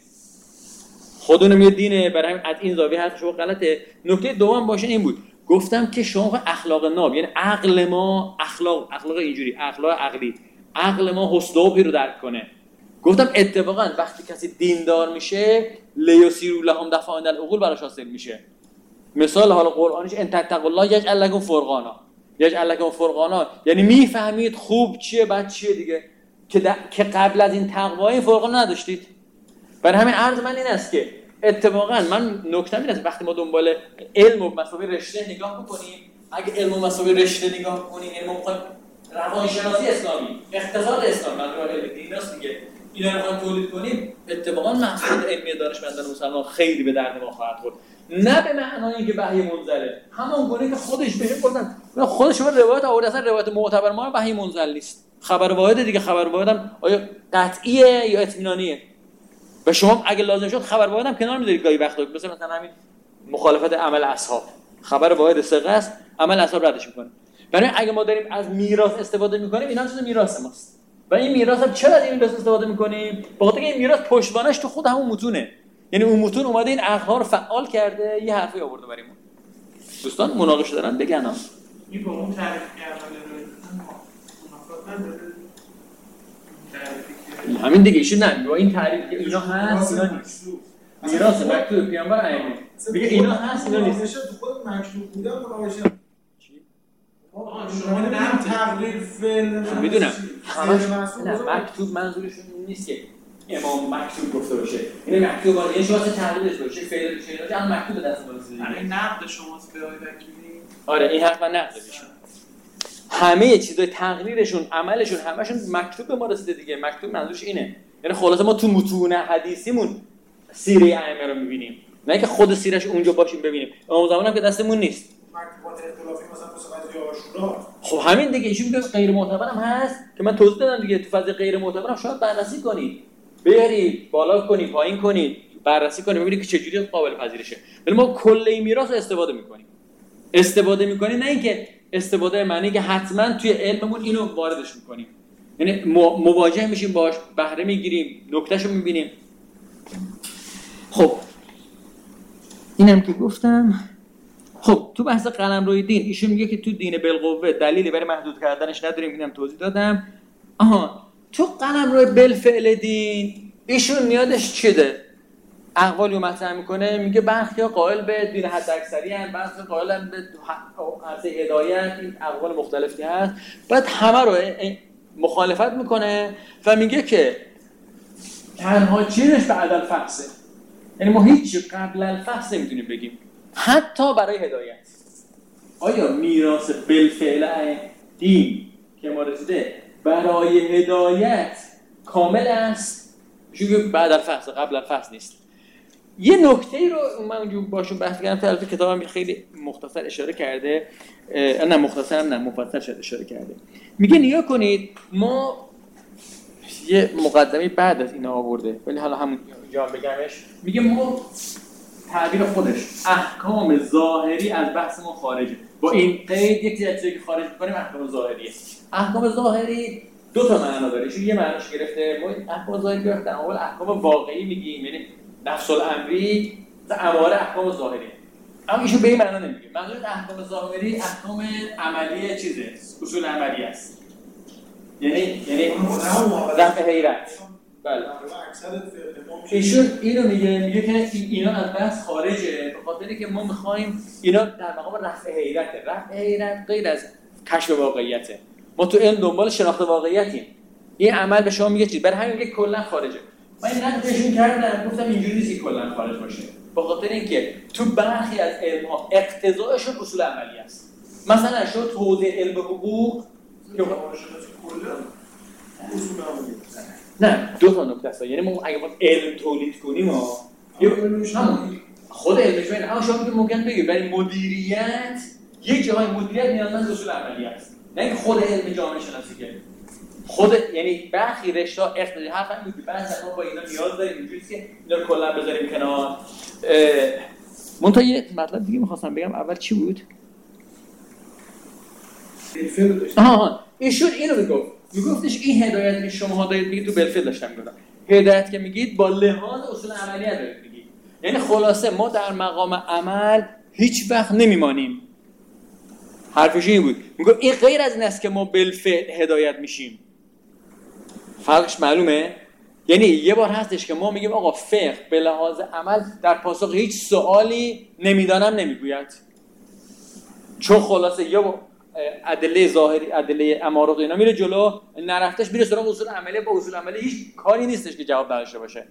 خودونم یه دینه، برای همین از این زاویه حرف شما غلطه. نکته دوم باشه این بود گفتم که شما اخلاق ناب یعنی عقل ما اخلاق اخلاق اینجوری اخلاق عقلی عقل ما حسدوبی رو درک کنه. گفتم اتفاقا وقتی کسی دیندار میشه لیسیروا لهم دفائن العقول براش حاصل میشه. مثال حالا قرآنش ان تتقوا الله یجعل لکم فرقانا، یجعل لکم فرقانا یعنی میفهمید خوب چیه بعد چیه دیگه که د... که قبل از این تقوا این فرقان نداشتید. برای همین عرض من این است که اتفاقا من نکته این است وقتی ما دنبال علم و مسابقه رشته نگاه بکنیم، اگه علم و مسابقه رشته نگاه کنیم علم میخواد روانشناسی اسلامی، اقتصاد اسلامی، منظور علم دین است دیگه، اینا رو میخوام تولید کنیم اتفاقا محصول علمی دانشمندان مسلمان خیلی به درد ما خواهد خورد. نه به معنای اینکه وحی منزله، همون گونه که خودش بهش گفتن خودش شما روایت آورده اصلا روایت معتبر ما وحی منزل نیست، خبر واحد دیگه. خبر واحد هم آیا قطعیه یا اطمینانیه؟ و شما اگه لازم شد خبر واحد هم کنار میذارید گاهی وقتا، مثلا مثلا همین مخالفت عمل اصحاب، خبر واحد ثقه است عمل اصحاب ردش میکنه. برای اگه ما داریم از میراث استفاده میکنیم اینا چیز میراث ماست و این میراث هم چرا از این میراث استفاده میکنیم؟ به خاطر این میراث پشتوانش تو خود همون متونه، یعنی اون متون اومده این عقل‌ها رو فعال کرده یه حرفی آورده برای ما. دوستان مناقشه دارن بگن ها این با اون تعریف کردن همین دیگه ایشون نه با این تعریف که اینا هست اینا نیست. میراث مکتوب پیامبر ائمه میگه اینا هست اینا نیست. تو خود مکتوب بودن مناقشه آه شما نم تقریر فعل میدونم همش نه مکتوب منظورشون نیست که امام مکتوب گفته باشه، این مکتوب باشه یه شخص تحلیلش باشه فعل بشه اینا جان مکتوب دست باشه. این نقد شماست به آقای وکیلی؟ آره این حرف من نقد بشه. همه چیزای تقریرشون، عملشون، همشون مکتوب به ما رسیده دیگه. مکتوب منظورش اینه، یعنی خلاصه ما تو متون حدیثیمون سیره ائمه رو می‌بینیم، نه که خود سیرش اونجا باشیم ببینیم. اون زمان هم که دستمون نیست. مکتوبات اختلافی مثلا مثلا آشورا. خب همین دیگه، ایشون میگه غیر معتبر هم هست که من توضیح دادم دیگه. تو فاز غیر معتبر هم شاید بررسی کنید، بیاری بالا کنی، پایین کنی، بررسی کنی، ببینید که چه جوری قابل پذیرشه. ولی ما کل میراث رو استفاده می‌کنیم. استفاده می‌کنیم، نه اینکه استفاده معنی که حتما توی علممون اینو واردش می‌کنیم. یعنی مواجه میشیم باش، بهره می‌گیریم، نکتهشو می‌بینیم. خب اینم که گفتم. خب تو بحث قلمروی دین ایشون میگه که تو دین بالقوه دلیلی برای محدود کردنش نداریم، اینم توضیح دادم. آها تو قلمرو بالفعل دین ایشون نیادش چیده؟ اقوالی رو مطرح میکنه، میگه برخیا قائل به دین حد اکثری ان، برخی قائل به عرض هدایت، این اقوال مختلفی هست. بعد همه رو مخالفت میکنه و میگه که تنها چیزش بعد الفحصه، یعنی ما هیچ قبل الفحص نمیتونیم بگیم حتی برای هدایت. آیا میراث بالفعل دین که ما رسیده برای هدایت کامل است؟ چون بعد الفحص، قبل الفحص نیست. یه نکته رو من اونجا باشون بحث کردم، تو البته کتابم خیلی مختصر اشاره کرده، نه مختصرم نه مفصل شده اشاره کرده. میگه نگاه کنید، ما یه مقدمه بعد از اینا آورده ولی حالا همون جا بگمش. میگه ما تعبیر خودش احکام ظاهری از بحث ما خارجه. با این قید یک چیزی که خارج می‌کنیم احکام ظاهریه. احکام ظاهری دو تا معنا داره. چون یه معناش گرفته ما احکام ظاهری گرفتن، اول احکام واقعی میگیم، یعنی نفس الامری و اماره احکام ظاهری. اما ایشون به این معنا نمیگه. منظور احکام ظاهری احکام عملی چیزه، اصول عملی است. یعنی یعنی رفع حیرت. بله. ایشون اینو میگه، میگه که اینا از بحث خارجه، به خاطری که ما میخوایم اینا در مقام رفع حیرته. رفع حیرت غیر از کشف واقعیته. ما تو علم دنبال شناخت واقعیتیم. این عمل به شما میگه چی؟ برای همین میگه کلا خارجه. من این نقدشون کردم، گفتم اینجوری نیست که کلا خارج باشه. به خاطر اینکه تو برخی از علم‌ها اقتضایشون اصول عملی است. مثلا شو توضیح علم حقوق که نه دو تا نکته است. یعنی ما اگه ما علم تولید کنیم ها همون خود علمش ببین، اما شما میگید ممکن بگید برای مدیریت یک جای مدیریت نیازمند اصول عملی است، نه اینکه خود علم جامعه شناسی که خود یعنی برخی رشته‌ها اقتضایی حرف هم میگه بعضی ما با اینا نیاز داریم، اینجوریه که اینا رو کلا بذاریم کنار. من تا یه مطلب دیگه می‌خواستم بگم، اول چی بود؟ آها ایشون اینو میگفت، میگفتش این هدایت که شما دارید میگید تو بالفعل داشتم میگفتم، هدایت که میگید با لحاظ اصول عملیات دارید میگید، یعنی خلاصه ما در مقام عمل هیچ وقت نمیمانیم. حرفش این بود، میگه این غیر از این است که ما بالفعل هدایت میشیم. فرقش معلومه؟ یعنی یه بار هستش که ما میگیم آقا فقه به لحاظ عمل در پاسخ هیچ سوالی نمیدانم نمیگوید، چون خلاصه یا ادله ظاهری ادله اماره و اینا میره جلو، نرفتش میره سراغ اصول عملی، با اصول عملی هیچ کاری نیستش که جواب داشته باشه.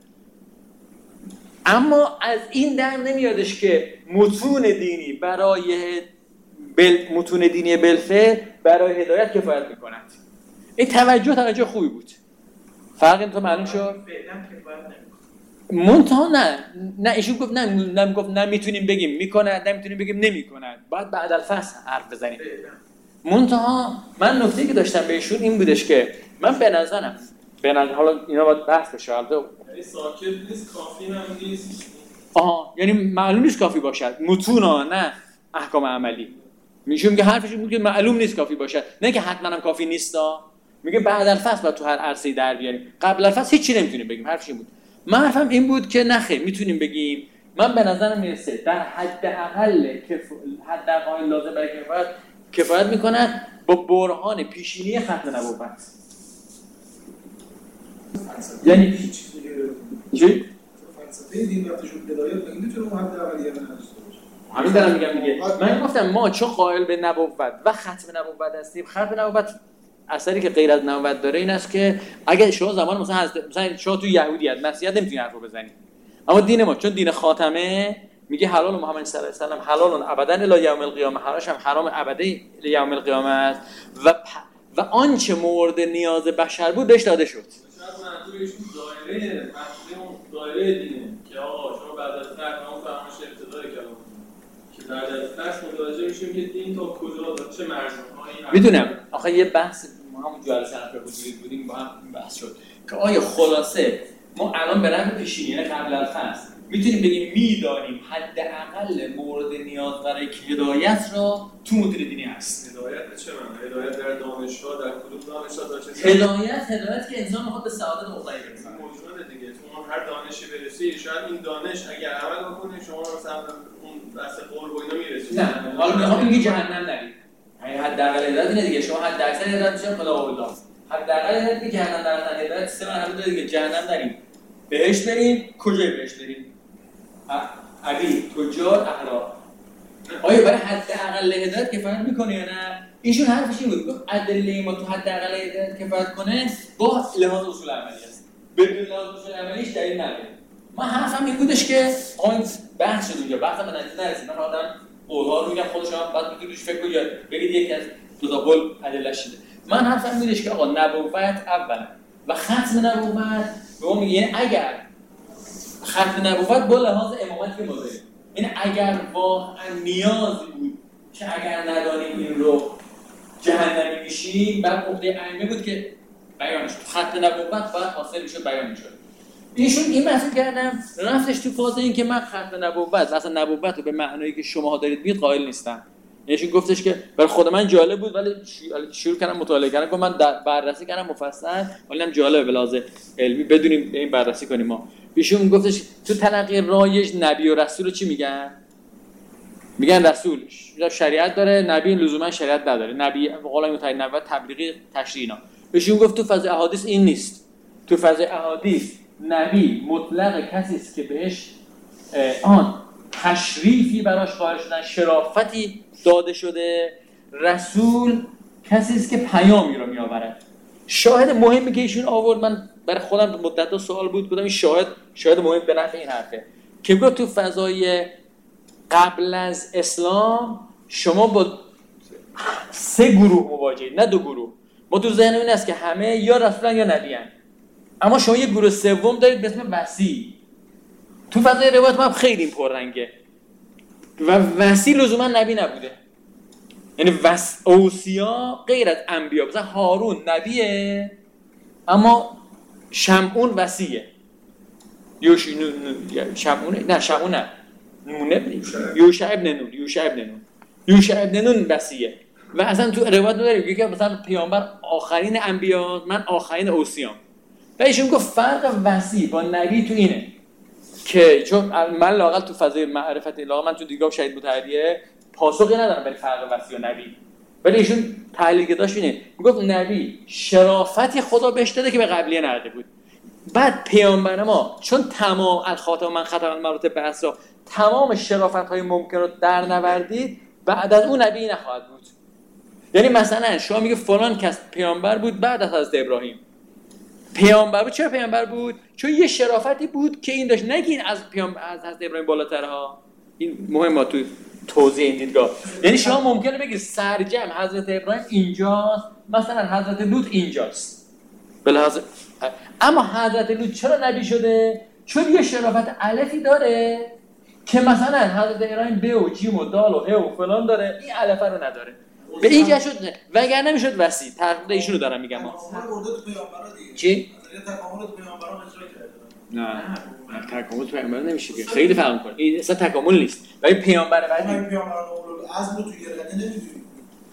اما از این در نمیادش که متون دینی برای بل... متون دینی بالفعل برای هدایت کفایت میکنند. این توجه توجه خوبی بود. فرق این تو معلوم شد؟ منتها نه نه ایشون گفت نه نمیگفت نه میتونیم بگیم میکنه، نه میتونیم بگیم نمیکنه، باید بعد الفصل حرف بزنیم. منتها من نکته که داشتم به ایشون این بودش که من به نظرم به نظر حالا اینا باید بحث بشه، البته یعنی ساکت نیست، کافی هم نیست. آها یعنی معلوم نیست کافی باشد متونا، نه احکام عملی. میشه میگه حرفش بود که معلوم نیست کافی باشد، نه که حتما هم کافی نیستا. میگه بعد الفصل باید تو هر عرصه‌ای در بیاریم، قبل الفصل هیچ چیزی نمیتونیم بگیم. حرفش این بود. من حرفم این بود که نخیر میتونیم بگیم. من به نظرم میرسه در حد اقل کف... حد اقل لازم برای کفایت کفایت میکنه با برهان پیشینی ختم نبوت. یعنی هیچ دیگه چی؟ فلسفه دین وقتی شد هدایت مگه میتونه اون حد اولیه نداشته باشه؟ همین دارم میگم دیگه. من گفتم ما چون قائل به نبوت و ختم نبوت هستیم، ختم نبوت اثری که غیر از نبوت داره این است که اگه شما زمان مثلا مثلا شما تو یهودیت مسیحیت نمیتونی حرفو بزنی، اما دین ما چون دین خاتمه میگه حلال محمد صلی الله علیه و سلم حلال ابدا الی یوم القیامه، حرامش هم حرام ابدی الی یوم القیامه است و و آنچه مورد نیاز بشر بود بهش داده شد. شاید منظورشون دایره مفهوم دایره دینه که آقا شما بعد از فرق اون فرمایش ابتدای کلام که بعد از فرق متوجه میشیم که دین تا کجا تا چه مرزهایی میدونم. آخه یه بحث ما هم جلسه حرف حضوری بودیم با هم بحث شد که آیا خلاصه ما الان به نحو پیشینی یعنی قبل از فصل میتونیم بگیم میدانیم حداقل مورد نیاز برای هدایت را تو متون دینی هست. هدایت به چه معنی؟ هدایت در دانشگاه در کدوم دانشگاه داشته؟ هدایت هدایت که انسان میخواد به سعادت مطلقی برسه. موجوده دیگه. تو هر دانشی برسی شاید این دانش اگر عمل بکنه شما رو مثلا اون بحث قرب و اینا میرسید. نه حالا میخوام میگه جهنم نرید. یعنی حداقل هدایت اینه دیگه. شما حد اکثر هدایت میشه خدا الله. حداقل هدایت که جهنم نرفتن هدایت سه مرحله دیگه. جهنم نریم. بهش بریم. کجای بهش بریم؟ علی تجار احرار. آیا برای حداقل هدایت کفایت میکنه یا نه؟ ایشون حرفش این بود. گفت ادله ما تو حداقل هدایت کفایت کنه با لحاظ اصول عملی است. بدون لحاظ اصول عملیش دلیل نداره. من حرفم این بودش که آن بحث شد اونجا. بحث به نتیجه نرسید. من آدم قول‌ها رو میگم خودشون بعد میتونید فکر کنید بگید یکی از دو تا قول ادله شده. من حرفم این بودش که آقا نبوت اولا و ختم نبوت به اون میگه اگر ختم نبوت با لحاظ امامت که مداره. این اگر واقعا نیازی بود که اگر ندانیم این رو جهنمی میشیم بعد عقده ائمه بود که بیانش ختم نبوت باید حاصل میشد بیان میشد. ایشون این بحث کردم رفتش تو فاز این که من ختم نبوت اصلا نبوت رو به معنایی که شماها دارید میگید قائل نیستم. ایشون گفتش که برای خود من جالب بود ولی شروع کردم مطالعه کردم گفتم من بررسی کردم مفصل ولی هم جالب به لحاظ علمی بدونیم این بررسی کنیم ما. ایشون گفتش تو تلقی رایج نبی و رسول چی میگن؟ میگن رسول شریعت داره، نبی لزوما شریعت نداره. نبی قول متعین نبوت تبلیغی تشریع اینا. ایشون گفت تو فاز احادیث این نیست. تو فاز احادیث نبی مطلق کسی است که بهش آن تشریفی براش قائل شدن، شرافتی داده شده. رسول کسی است که پیامی رو میآورد. شاهد مهمی که ایشون آورد من برای خودم مدت‌ها سوال بود بودم این شاهد شاهد مهم به نفع این حرفه که گفت تو فضای قبل از اسلام شما با سه گروه مواجهید نه دو گروه. ما تو ذهن این است که همه یا رسولن یا نبیان، اما شما یه گروه سوم دارید به اسم وصی. تو فضای روایت ما خیلی پررنگه و وصی لزوما نبی نبوده. یعنی وص اوصیا غیر از انبیا، مثلا هارون نبیه اما شمعون وصیه. یوش شمعون نه شمعون نه نونه یوشع ابن نون یوشع ابن نون یوشع ابن نون وصیه. و اصلا تو روایت داریم که مثلا پیامبر آخرین انبیا من آخرین اوصیام. و ایشون گفت فرق وصی با نبی تو اینه که چون من لااقل تو فضای معرفت لااقل من تو دیدگاه شهید مطهریه پاسخی ندارم برای فرق وصی و نبی. ولی ایشون تحلیلی که داشت اینه میگفت نبی شرافتی خدا بهش داده که به قبلیه نداده بود. بعد پیامبر ما چون تمام الخاتم من ختم المراتب بحثا تمام شرافت‌های ممکن رو در نوردید بعد از اون نبی نخواهد بود. یعنی مثلا شما میگه فلان کس پیامبر بود بعد از حضرت ابراهیم پیامبر بود. چرا پیامبر بود؟ چون یه شرافتی بود که این داشت. نگین از پیامبر از حضرت ابراهیم بالاتره ها. این مهمه تو توضیح این دیدگاه. یعنی شما ممکنه بگید سرجم حضرت ابراهیم اینجاست مثلا حضرت لوط اینجاست بلحاظ، اما حضرت لوط چرا نبی شده؟ چون یه شرافت الفی داره که مثلا حضرت ابراهیم ب و جیم و دال و ه و فلان داره، این الفه رو نداره. به این جهت شد وگر نمیشد وصی. تقریبا ایشونو دارم میگم. تکامل برده تو پیامبرا دیگه. چی؟ تکامل تو پیامبرا اجرا کرده. نه تکامل تو پیامبر نمیشه که خیلی فرق میکنه. این اصلا تکامل نیست. ولی پیامبر بعدی ما پیامبران اول از رو تو گردن نمیدونیم.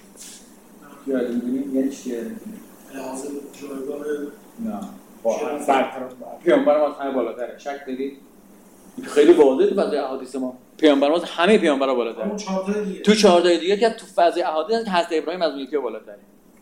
یاد میدونیم یعنی چیه؟ لحاظ جایگاه نه. با برتر پیامبر ما همه بالاتره. شک دارید؟ خیلی واضحه تو فضای احادیث ما. پیامبر ما همه پیامبرا بالاتره. اون چهار تا دیگه. تو چهار تا دیگه که تو فضای احادیث که حضرت ابراهیم از اون یکی بالاتره.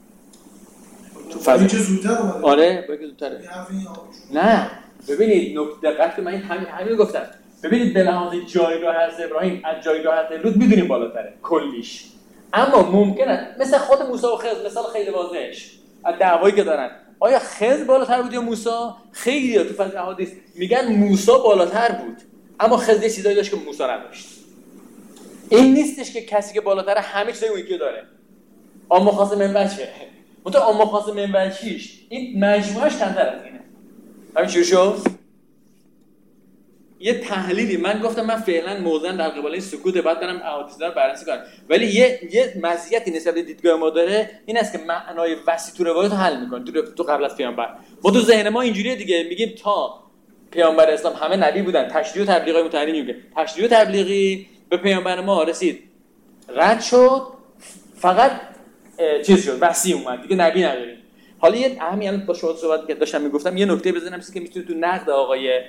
تو فضای چه زودتر اومده. آره با که زودتره. نه ببینید نکته دقت من همین همین گفتم. ببینید به لحاظ جایگاه حضرت ابراهیم از جایگاه حضرت لوط میدونیم بالاتره کلیش. اما ممکنه مثل خود موسی و خضر مثال خیلی واضحش از دعوایی که دارن آیا خضر بالاتر بود یا موسی؟ خیلی تو فضای احادیث میگن موسی بالاتر بود اما خضر یه چیزایی داشت که موسی نداشت. این نیستش که کسی که بالاتر همه چیزای اون یکی داره. اما خاص منبع چه؟ منتها اما خاص منبع چیش؟ این مجموعش کمتر از اینه. همین چی شد؟ یه تحلیلی من گفتم من فعلا موضوعا در قبال این سکوت بعد برم احادیث رو بررسی کنم، ولی یه یه مزیتی نسبت به دیدگاه ما داره این است که معنای وسیع تو روایت رو حل می‌کنه تو تو قبل از پیامبر. ما تو ذهن ما اینجوریه دیگه، میگیم تا پیامبر اسلام همه نبی بودن، تشریع و تبلیغای متعینی میگه تشریع و تبلیغی به پیامبر ما رسید رد شد، فقط چیز شد وسیع اومد دیگه، نبی نداریم. حالا یه همین با شما صحبت که داشتم میگفتم یه نکته بزنم چیزی که میتونه تو نقد آقای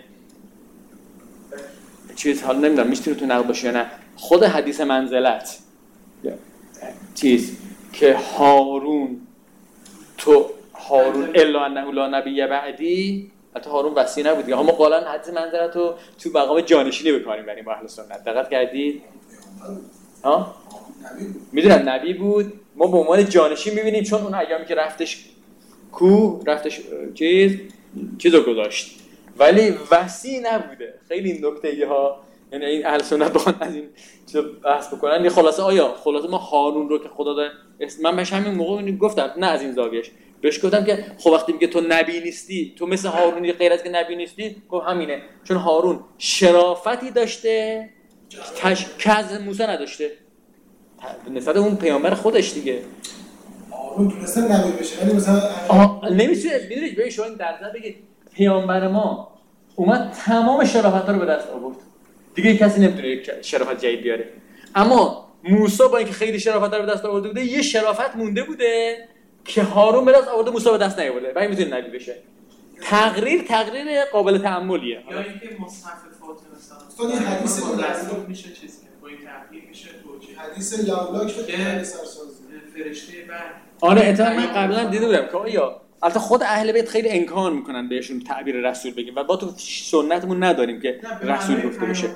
چیز حالا نمیدونم میتونه تو نقد باشه یا نه، خود حدیث منزلت چیز که هارون تو هارون الا انه لا نبی بعدی، حتی هارون وصی نبود دیگه. ما قالا حدیث منزلت رو تو مقام جانشینی به کار میبریم با اهل سنت. دقت کردید؟ ها؟ میدونم نبی بود، ما به عنوان جانشین میبینیم چون اون ایامی که رفتش کوه رفتش چیز چیزو گذاشت، ولی وصی نبوده. خیلی این نکته ها، یعنی این اهل سنت بخوان از این چیزا بحث بکنن. یه خلاصه آیا خلاصه ما هارون رو که خدا داره، من بهش همین موقع گفتم نه از این زاویهش بهش گفتم که خب وقتی میگه تو نبی نیستی، تو مثل هارونی غیر از که نبی نیستی، خب همینه، چون هارون شرافتی داشته تش... که از موسی نداشته نسبت اون پیامبر خودش دیگه. هارون تونسته نبی بشه ولی مثلا نمیشه. میدونید به شما این در نظر بگید پیامبر ما اومد تمام شرافت‌ها رو به دست آورد دیگه، کسی نمیتونه شرافت جدید بیاره. اما موسی با اینکه خیلی شرافت رو به دست آورده بوده، یه شرافت مونده بوده که هارون به دست آورده موسی به دست نیاورده، ولی میتونه نبی بشه. تقریر تقریر قابل تأملیه. یا اینکه مصحف فاطمه استاد این حدیث رو میشه چیز که با این تحقیق میشه توجیه حدیث یاولاک که فرشته بعد آره اتفاقا من قبلا دیده بودم که آیا البته خود اهل بیت خیلی انکار میکنن بهشون تعبیر رسول بگیم و با تو سنتمون نداریم که رسول گفته بشه،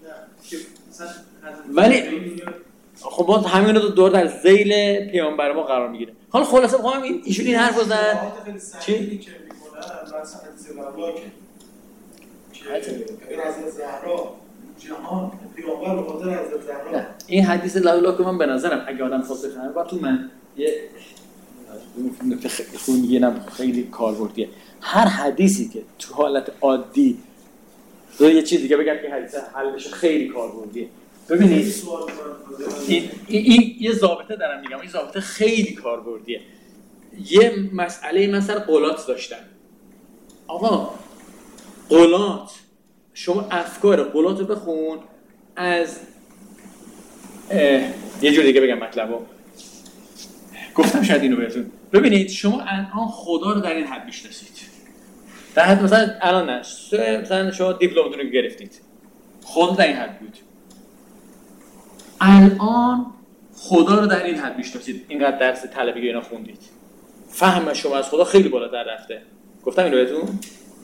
ولی خب ما همین رو دور در ذیل پیامبر ما قرار میگیره. حالا خلاصه میخوام این ایشون این حرفو زد چی که میکنن مثلا حدیث یاولاک که از زهرا جهان پیامبر به خاطر از زهرا، این حدیث لاولاک من به نظرم اگه آدم فاصله کنه با تو من یه نکته خیلی خوب میگم خیلی کاربردیه. هر حدیثی که تو حالت عادی رو یه چیز دیگه بگم که حدیث حلش خیلی کاربردیه. ببینید این این یه ضابطه دارم میگم، این ضابطه خیلی کاربردیه. یه مسئله من سر قولات داشتم. آقا قولات، شما افکار قولات رو بخون از یه جور دیگه بگم مطلبو گفتم شاید اینو بهتون. ببینید شما الان خدا رو در این حد میشناسید، در حد مثلا الان نه مثلا شما دیپلمتون رو گرفتید، خدا در این حد بود، الان خدا رو در این حد میشناسید، اینقدر درس طلبی اینا خوندید، فهم شما از خدا خیلی بالاتر رفته. گفتم اینو بهتون؟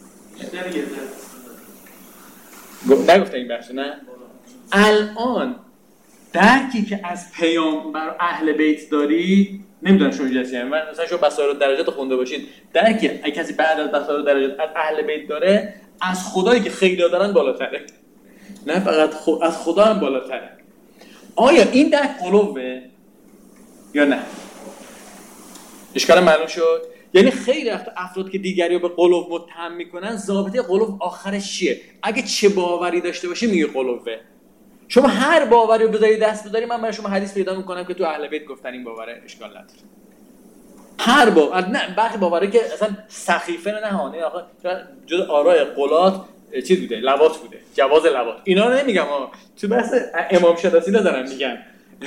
نگفتم این بحثو نه؟ الان درکی که از پیامبر اهل بیت دارید، نمیدونم شما جلسی هم مثلا شما بصائر درجات خونده باشید، درکی اگه کسی بعد از بصائر درجات از اهل بیت داره، از خدایی که خیلی دارن بالاتره، نه فقط خود از خدا هم بالاتره. آیا این درک قلوبه یا نه؟ اشکال معلوم شد؟ یعنی خیلی وقت افراد که دیگری رو به قلوب متهم میکنن، ضابطه قلوب آخرش چیه؟ اگه چه باوری داشته باشه میگه قلوبه. شما هر باوری رو بذاری دست بذاری، من برای شما حدیث پیدا میکنم که تو اهل بیت گفتن این باوره، اشکال نداره. هر باور، نه برخی باوری که اصلا سخیفه نه نهانه، آخه جز آراء قلات چیز بوده، لواط بوده، جواز لواط. اینا رو نمیگم ها، تو بحث امام شناسی دارم میگم.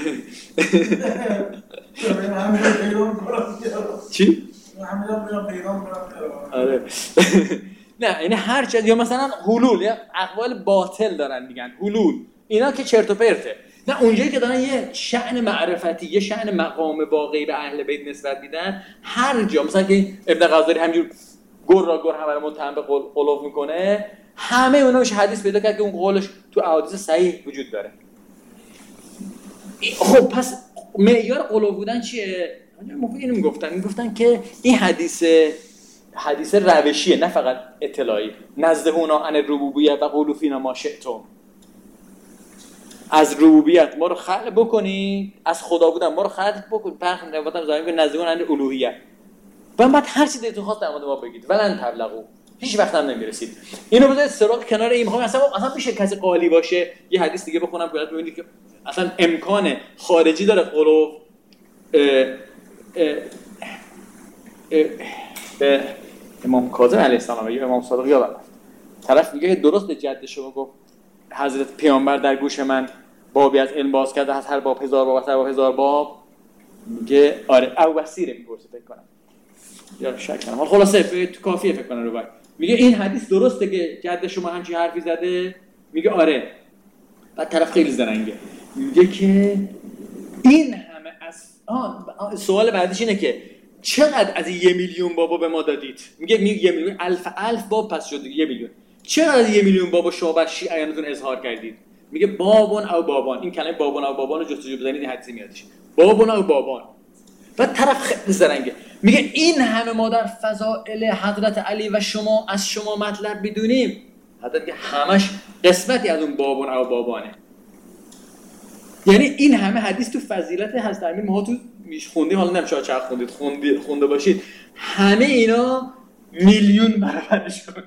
چی؟ همین میرم پیغام کنم. آره. نه یعنی هر چیز، یا مثلا حلول، یا اقوال باطل دارن میگن حلول، اینا که چرت و پرته. نه اونجایی که دارن یه شأن معرفتی، یه شأن مقام واقعی به اهل بیت نسبت میدن، هر جا مثلا که ابن غزالی همینجور گر را گر همه رو متهم به قلوب میکنه، همه اونا میشه حدیث پیدا کرد که اون قولش تو احادیث صحیح وجود داره. خب پس معیار قلوب بودن چیه؟ مفید اینو میگفتن، میگفتن که این حدیث حدیث روشیه نه فقط اطلاعی. نزدهونا عن الربوبیت و قولوا فینا ما شئتم. از ربوبیت ما رو خلق بکنی، از خدا بودن ما رو خلق بکنی، برخ نبودم زمین به نزدهونا عن الوهیت. و بعد هر چیزی دلتون خواست در مورد ما بگید. ولن تبلغوا. هیچ وقت هم نمیرسید. اینو بذارید سراغ کنار این. میخوام اصلا اصلا میشه کسی قالی باشه. یه حدیث دیگه بخونم برات ببینید که اصلا امکان خارجی داره قلوب به امام کاظم علیه السلام یا امام صادق یا رفت. طرف میگه درست جد شما گفت حضرت پیامبر در گوش من بابی از علم باز کرده، از هر باب هزار باب، از هر باب هزار باب. میگه آره او وسیره میپرسه فکر کنم یا شک کنم. حالا خلاصه تو کافیه فکر کنم رو باید. میگه این حدیث درسته که جد شما همچین حرفی زده؟ میگه آره. بعد طرف خیلی زرنگه میگه که این همه از آه سوال بعدیش اینه که چقدر از یه میلیون بابا به ما دادید؟ میگه می یه میلیون الف الف باب پس شد یه میلیون. چقدر از یه میلیون بابا شما بر شیعیانتون اظهار کردید؟ میگه بابون او بابان. این کلمه بابون او بابان رو جستجو بزنید این حدیث میادش. بابون او بابان. بعد طرف خیلی زرنگه میگه این همه ما در فضائل حضرت علی و شما از شما مطلب بدونیم. حضرت که همش قسمتی از اون بابون او بابانه. یعنی این همه حدیث تو فضیلت حضرت امیر ما تو خوندیم، حالا نمیشه چقدر خوندید خوندید خونده باشید، همه اینا میلیون برابر شد.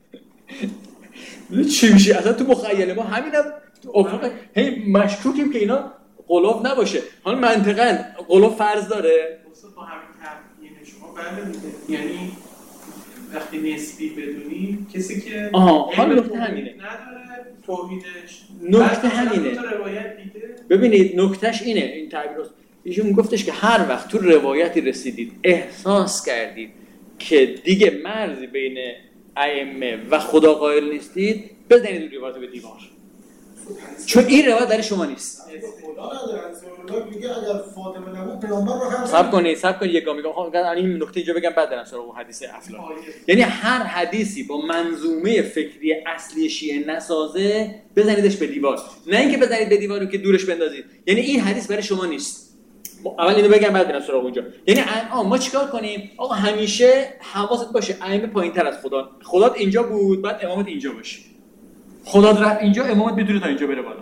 چی میشه اصلا تو مخیله ما همینا تو افق هی مشکوکیم که اینا قلوب نباشه. حالا منطقاً قلوب فرض داره با همین تبیین شما بعد یعنی وقتی نسبی بدونی کسی که آها حالا نکته همینه نداره توحیدش نکته همینه. تو روایت دیده ببینید نکتهش اینه این تعبیر است. ایشون گفتش که هر وقت تو روایتی رسیدید احساس کردید که دیگه مرزی بین ائمه و خدا قائل نیستید بزنید اون روایت به دیوار، چون این روایت در شما نیست. خدا نداره رسول الله میگه اگر فاطمه نبود پیامبر رو هم صبر کنید صبر کنید یکم میگم خب این نکته اینجا بگم بعد برم سراغ اون حدیث افلاک. یعنی هر حدیثی با منظومه فکری اصلی شیعه نسازه بزنیدش به دیوار، نه اینکه بزنید به دیوارو که دورش بندازید. یعنی این حدیث برای شما نیست. اول اینو بگم بعد برم سراغ اونجا. یعنی الان ما چیکار کنیم؟ آقا همیشه حواست باشه ائمه پایین‌تر از خدا. خدات اینجا بود بعد امامت اینجا باشه. خدات رفت اینجا امامت میتونه تا اینجا بره بالا.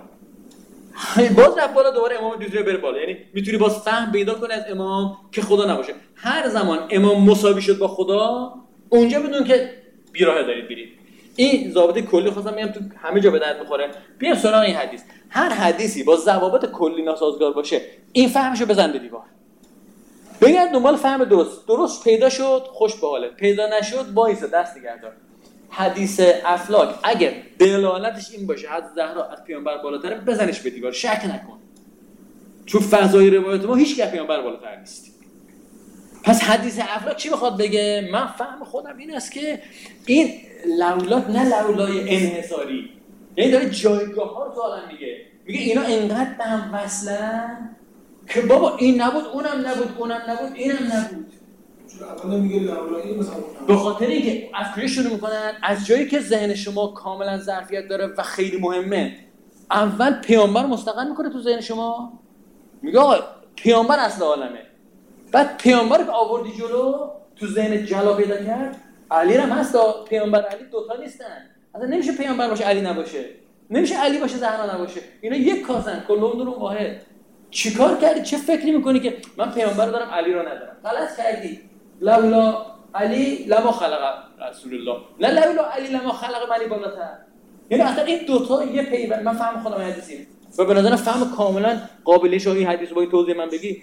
باز رفت بالا دوباره امام میتونه بره بالا. یعنی میتونی باز فهم پیدا کنی از امام که خدا نباشه. هر زمان امام مساوی شد با خدا اونجا بدون که بیراه دارید برید. این ضابطه کلی خواستم بگم تو همه جا به درد میخوره. بیا سراغ این حدیث. هر حدیثی با ضوابط کلی ناسازگار باشه این فهمشو بزن به دیوار. بگرد دنبال فهم درست. درست پیدا شد خوش به حالت. پیدا نشد وایسا دست نگه دار. حدیث افلاک اگر دلالتش این باشه حضرت زهرا از پیامبر بالاتره بزنش به دیوار، شک نکن. چون فضای روایت ما هیچ که پیامبر بالاتر نیست. پس حدیث افلاک چی میخواد بگه؟ من فهم خودم این است که این لولاک نه لولای انحصاری، یعنی داره جایگاه ها رو تو عالم میگه. میگه اینا انقدر به هم وصلن که بابا این نبود اونم نبود اونم نبود اینم نبود. اولا میگه لولایی مثلا به خاطر اینکه از کجا شروع میکنن؟ از جایی که ذهن شما کاملا ظرفیت داره و خیلی مهمه. اول پیامبر مستقل میکنه تو ذهن شما، میگه آقا پیامبر اصل عالمه. بعد پیامبر که آوردی جلو تو ذهن جلا پیدا کرد. علی هم هست، پیامبر علی دوتا نیستن. اصلا نمیشه پیامبر باشه علی نباشه، نمیشه علی باشه زهرا نباشه. اینا یک کاسن، کلهم نور واحد. چیکار کردی؟ چه فکری میکنی که من پیامبر رو دارم علی رو ندارم؟ غلط کردی. لولا علی لما خلق رسول الله، نه لولا علی لما خلق منی بالاتر. یعنی اصلا این دوتا یه پیوند. من فهم خودم حدیثی و به نظر فهم کاملا قابلیت شو این حدیث با این توضیح من بگی.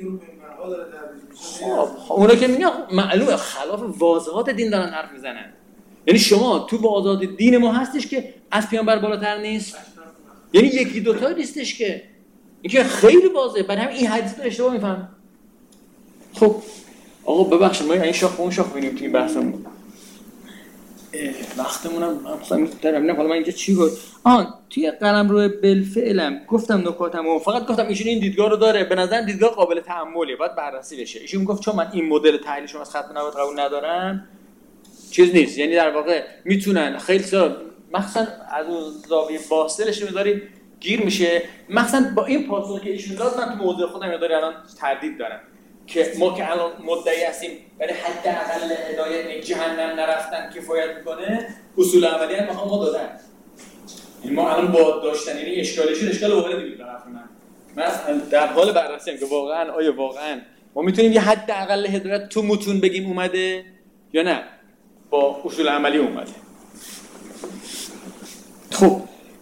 خب اونا که میگن معلومه خلاف واضحات دین دارن حرف میزنن. یعنی شما تو واضحات دین ما هستش که از پیامبر بالاتر نیست، یعنی یکی دو تا نیستش که اینکه خیلی واضحه. برای همین این حدیث رو اشتباه میفهم. خب آقا ببخشید ما این شاخ اون شاخ ببینیم توی بحثمون وقتمونم مثلا میتونم. حالا من اینجا چی بود؟ آن توی قلمرو بالفعلم گفتم نکاتمو، فقط گفتم ایشون این دیدگاه رو داره، به نظر دیدگاه قابل تأمله، باید بررسی بشه. ایشون گفت چون من این مدل تحلیلشون از خط نبات قبول ندارم چیز نیست. یعنی در واقع میتونن خیلی سال مثلا از اون زاویه فاصلش میذاری گیر میشه. مثلا با این پاسخی که ایشون داد من تو موضوع خودم یاداری الان تردید دارم. که ما که الان مدعی هستیم ولی حداقل هدایت جهنم نرفتن کفایت میکنه، اصول عملی هم میخوام ما دادن. این ما الان با داشتن یعنی اشکالش اشکال واردی بود طرف من. من در حال بررسی ام که واقعا آیا واقعا ما میتونیم یه حداقل هدایت تو متون بگیم اومده یا نه با اصول عملی اومده. خب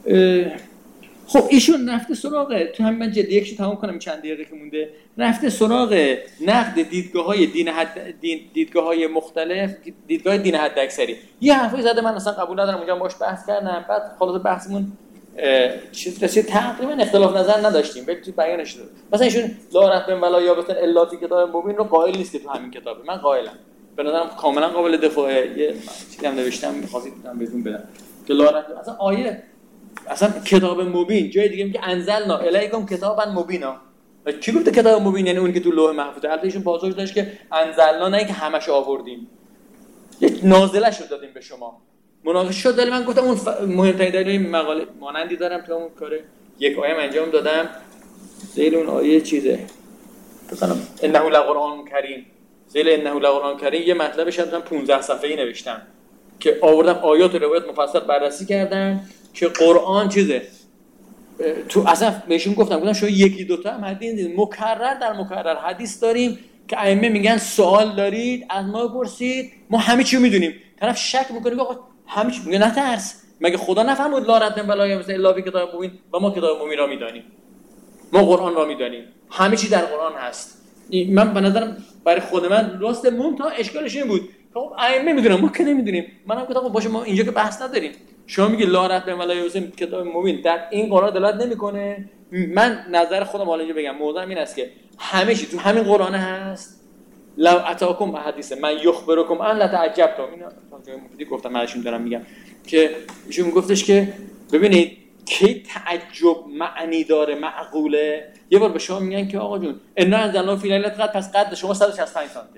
خب ایشون رفته سراغ تو همین من جدی یکشو تمام کنم چند دقیقه که مونده، رفته سراغ نقد دیدگاه‌های دین حد دین دیدگاه‌های مختلف، دیدگاه دین حد اکثری. یه حرفی زده من اصلا قبول ندارم، اونجا باش بحث کردم، بعد خلاص بحثمون چیز رسید تقریبا اختلاف نظر نداشتیم ولی تو بیانش داد. مثلا ایشون لا رحم ولا یابسن الا فی کتاب مبین رو قائل نیست که تو همین کتابه. من قائلم. به نظرم کاملا قابل دفاعه. یه چیزی هم نوشتم می‌خواستم بهتون بدم که لا رحم اصلا آیه اصلا کتاب مبین جای دیگه میگه انزلنا الیکم کتابا مبینا. کی گفته کتاب مبین یعنی اونی که تو لوح محفوظه؟ البته ایشون پاسخ داشت که انزلنا نه که همش آوردیم، یک نازله شد دادیم به شما. مناقشه شد ولی من گفتم اون ف... مهمترین دلیل مقاله مانندی دارم تو اون کار یک آیه انجام دادم. زیر اون آیه چیزه مثلا انه لقرآن کریم، زیر انه لقرآن کریم یه مطلبش هم پانزده صفحه‌ای نوشتم که آوردم آیات و روایت مفصل بررسی کردم که قرآن چیزه تو اصلا بهشون گفتم گفتم شما یکی دو تا هم حدیث مکرر در مکرر حدیث داریم که ائمه میگن سوال دارید از ما بپرسید ما همه چی رو میدونیم. طرف شک میکنه آقا همه چی میگه نترس، مگه خدا نفرمود لا رد ولا مثلا الا فی کتاب مبین و ما کتاب مبین را میدانیم، ما قرآن را میدانیم، همه چی در قرآن هست. من به نظرم برای خود من راست مون تا اشکالش این بود خب ائمه میدونم ما که نمیدونیم. منم گفتم باشه ما اینجا که بحث نداریم، شما میگی لا رد ولا یوسف کتاب مبین در این قرآن دلالت نمیکنه. من نظر خودم حالا اینجا بگم موضوعم این است که همه چی تو همین قرآن هست. لو اتاکم حدیث من یخبرکم ان لتعجبتم. اینا جای مفیدی گفتم منشون دارم میگم که ایشون گفتش که ببینید کی تعجب معنی داره معقوله. یه بار به شما میگن که آقا جون ان انزلنا فی لیلة قدر پس قد شما صد و شصت و پنج سانته،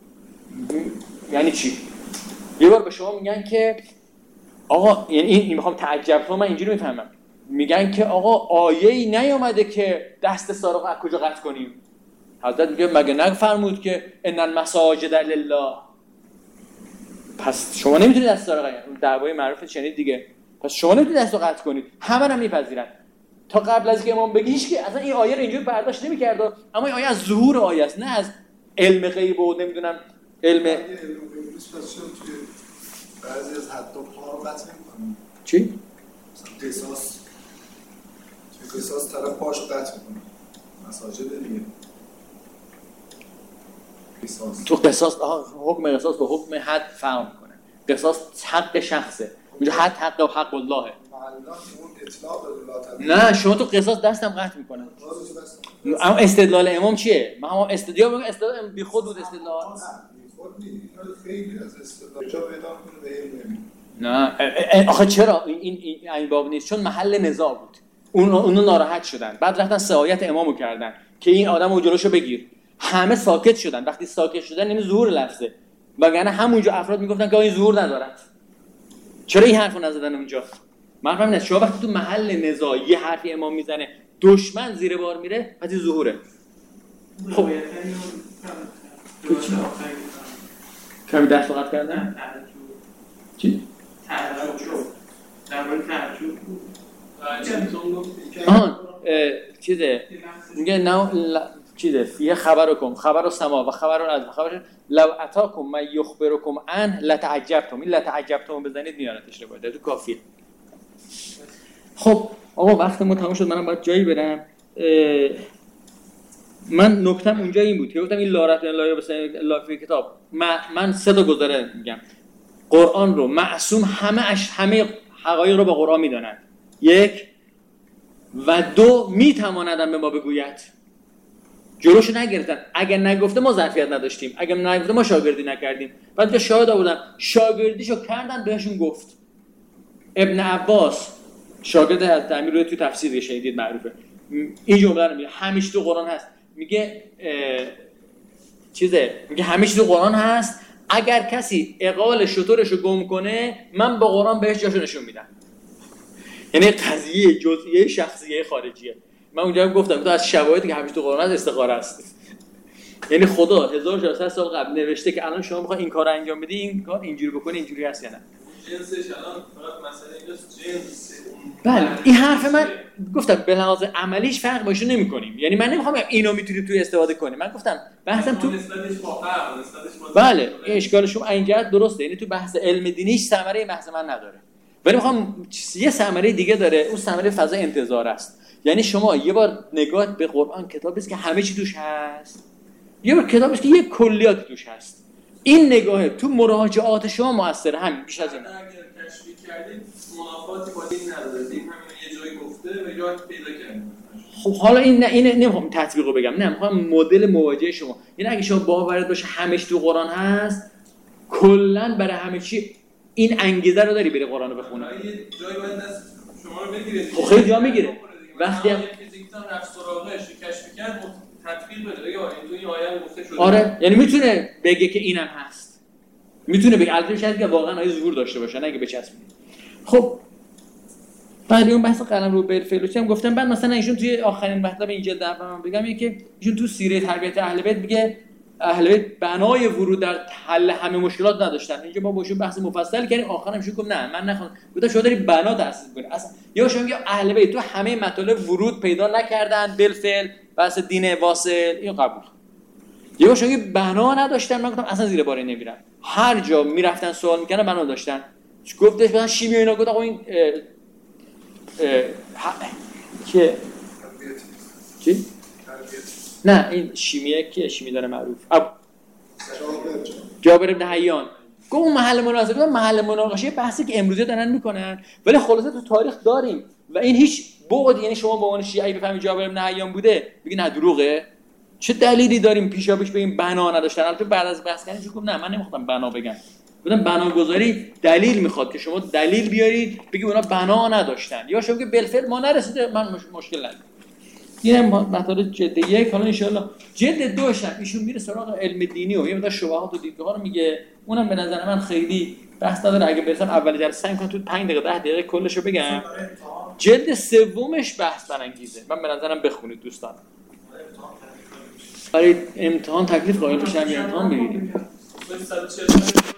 یعنی چی؟ یه بار به شما میگن که آقا یعنی این میخوام تعجب کنم، من اینجوری میفهمم میگن که آقا آیه‌ای نیامده که دست سارق از کجا قطع کنیم. حضرت میگه مگه نفرمود که ان المساجد لله، پس شما نمیتونید دست سارق اون دعوای معروف شنید دیگه، پس شما نمیتونید دستو قطع کنید. همه هم میپذیرن تا قبل از که امام بگه هیچ کی اصلا این آیه رو اینجوری برداشت نمی‌کرد، اما این آیه از ظهور آیه است نه از علم غیب و نمیدونم علم بعضی از حتی پا رو قطع نمی‌کنه. چی؟ مثلا قصاص توی قصاص طرف پاشو قطع می‌کنه. مساجد دیگه قصاص تو قصاص حکم قصاص با حکم حد فرق می‌کنه. قصاص حق شخصه، اونجا حد حق و حق اللهه. نه شما تو قصاص دستم قطع می‌کنن. اما استدلال امام چیه؟ من هم استدلال میگم استدلال بی خود بود استدلال. خیلی از استدلال جا پیدا کنه. نه آخه چرا این این این باب نیست؟ چون محل نزاع بود. اون اونو ناراحت شدن. بعد رفتن سعایت امامو کردن که این آدمو جلوشو بگیر. همه ساکت شدن. وقتی ساکت شدن یعنی ظهور لفظه. وگرنه همونجا افراد میگفتن که این ظهور ندارد. چرا این حرفو نزدن اونجا؟ من فهمیدم شما وقتی تو محل نزاع یه حرفی امام میزنه دشمن زیر بار میره پس این ظهوره. خب کمی دست وقت کردن؟ چی؟ تعجب نمبر تعجب بود آهان چیزه میگه نو چیزه فیه خبرکم خبر و سما و خبر و از خبر لو اتاکم من یخبرکم ان لتعجبتم. این لتعجبتم بزنید میارتش رو باید تو کافیه. خب آقا وقت ما تمام شد، منم باید جایی برم. من نکتم اونجا این بود که گفتم این لارت لایه بسن لافی کتاب من, من سه تا گزاره میگم قرآن رو معصوم همه اش همه حقایق رو با قرآن میدونن. یک و دو میتوانند به ما بگوید. جلوشو نگرفتن. اگر نگفته ما ظرفیت نداشتیم، اگر نگفته ما شاگردی نکردیم. بعد که شاهد آوردن شاگردیشو کردن بهشون گفت. ابن عباس شاگرد حضرت امیر رو تو تفسیر شنیدید معروفه. این جمله رو میگه همیشه تو قرآن هست. میگه چیزه میگه همیشه تو قرآن هست. اگر کسی عقال شترشو گم کنه من با قرآن بهش جاشو نشون میدم. یعنی قضیه جزئیه شخصیه خارجیه. من اونجا هم گفتم تو از شواهدی که همیشه تو قرآن هست استخاره است. یعنی خدا هزار و چهارصد سال قبل نوشته که الان شما میخوای این کارو انجام بدی، این کار اینجوری بکنی، اینجوری هست یا نه؟ جنسش الان فقط مسئله ایناست جنس. بله این حرف من گفتم به لحاظ عملیش فرق باشه نمی‌کنیم. یعنی من نمیخوام اینو میتونید توی استفاده کنیم. من گفتم بحثم تو نسبتش با فرق، نسبتش با بله این اشکال شما اینجا درسته. یعنی تو بحث علم دینیش ثمره بحث من نداره. ولی میخوام یه ثمره دیگه داره، اون ثمره فضا انتظار است. یعنی شما یه بار نگاه به قرآن کتابی است که همه چی توش هست. یه بار کتابی است که یه کلیات توش هست. این نگاه تو مراجعات شما موثره. همین بیش از این. اگر کشفی کردید منافاتی با دین نداره. دین همین یه جایی گفته و جایی پیدا کرده. خب حالا این نه این نمیخوام تطبیقو بگم، نه میخوام مدل مواجهه شما. یعنی اگه شما باورت باشه همه چی تو قرآن هست، کلا برای همه چی این انگیزه رو داری بری قرآن رو بخونی. یه جایی باید دست شما رو بگیرید. خب خیلی جا میگیره. وقتی فیزیکدان رفت سراغش کشف کرد تطبیق بده. بگه این تو این آیه گفته شده. آره یعنی میتونه بگه که اینم هست. میتونه بگه البته شاید که واقعا آیه ظهور داشته باشه نه که بچسبه. خب بعد اون بحث قلم رو بالفعل رو چم گفتم. بعد مثلا ایشون توی آخرین مطلب این جلد اول بگم اینه که ایشون تو سیره تربیت اهل بیت میگه اهل بیت بنای ورود در حل همه مشکلات نداشتن. اینجا ما باشون بحث مفصل کردیم، آخرام ایشون گفت نه من نخوام. گفتم شما داری بنا تاسیس کنی اصلا. یا شما میگه اهل بیت تو همه مطالب ورود پیدا نکردن بالفعل، بحث دین واصل این قبول. یا شما میگه بنا نداشتن. من گفتم اصلا زیر بار نمیرن. هر جا میرفتن سوال میکنن بنا داشتن. گفتش مثلا شیمی اینا گفت آقا این که چی؟ نه این شیمیه که شیمی داره معروف اب جابر بن حیان گفت اون محل مناظره محل مناقشه بحثی که امروزه دارن میکنن، ولی خلاصه تو تاریخ داریم و این هیچ بعد. یعنی شما با اون شیعی بفهمید جابر بن حیان بوده میگی نه دروغه، چه دلیلی داریم پیشاپیش بگیم بنا نداشتن؟ البته بعد از بحث کردن گفت نه من نمیخوام بنا بگم. بودن بناگذاری دلیل میخواد که شما دلیل بیارید بگید اونا بنا نداشتن، یا شما که بالفعل ما نرسیده من مش... مشکل ندارم. اینم مطالب جلد یک. حالا ان شاء الله جلد دو شب ایشون میره سراغ علم دینی و یه مقدار شبهات و دیدگاه‌ها رو میگه. اونم به نظر من خیلی بحث نداره. اگه برسم اول جلسه سعی کنم تو پنج دقیقه ده دقیقه کلشو بگم. جلد سومش بحث برانگیزه. من به نظرم بخونید دوستان. برای امتحان تکلیف قائل بشم یا امتحان بگیرید.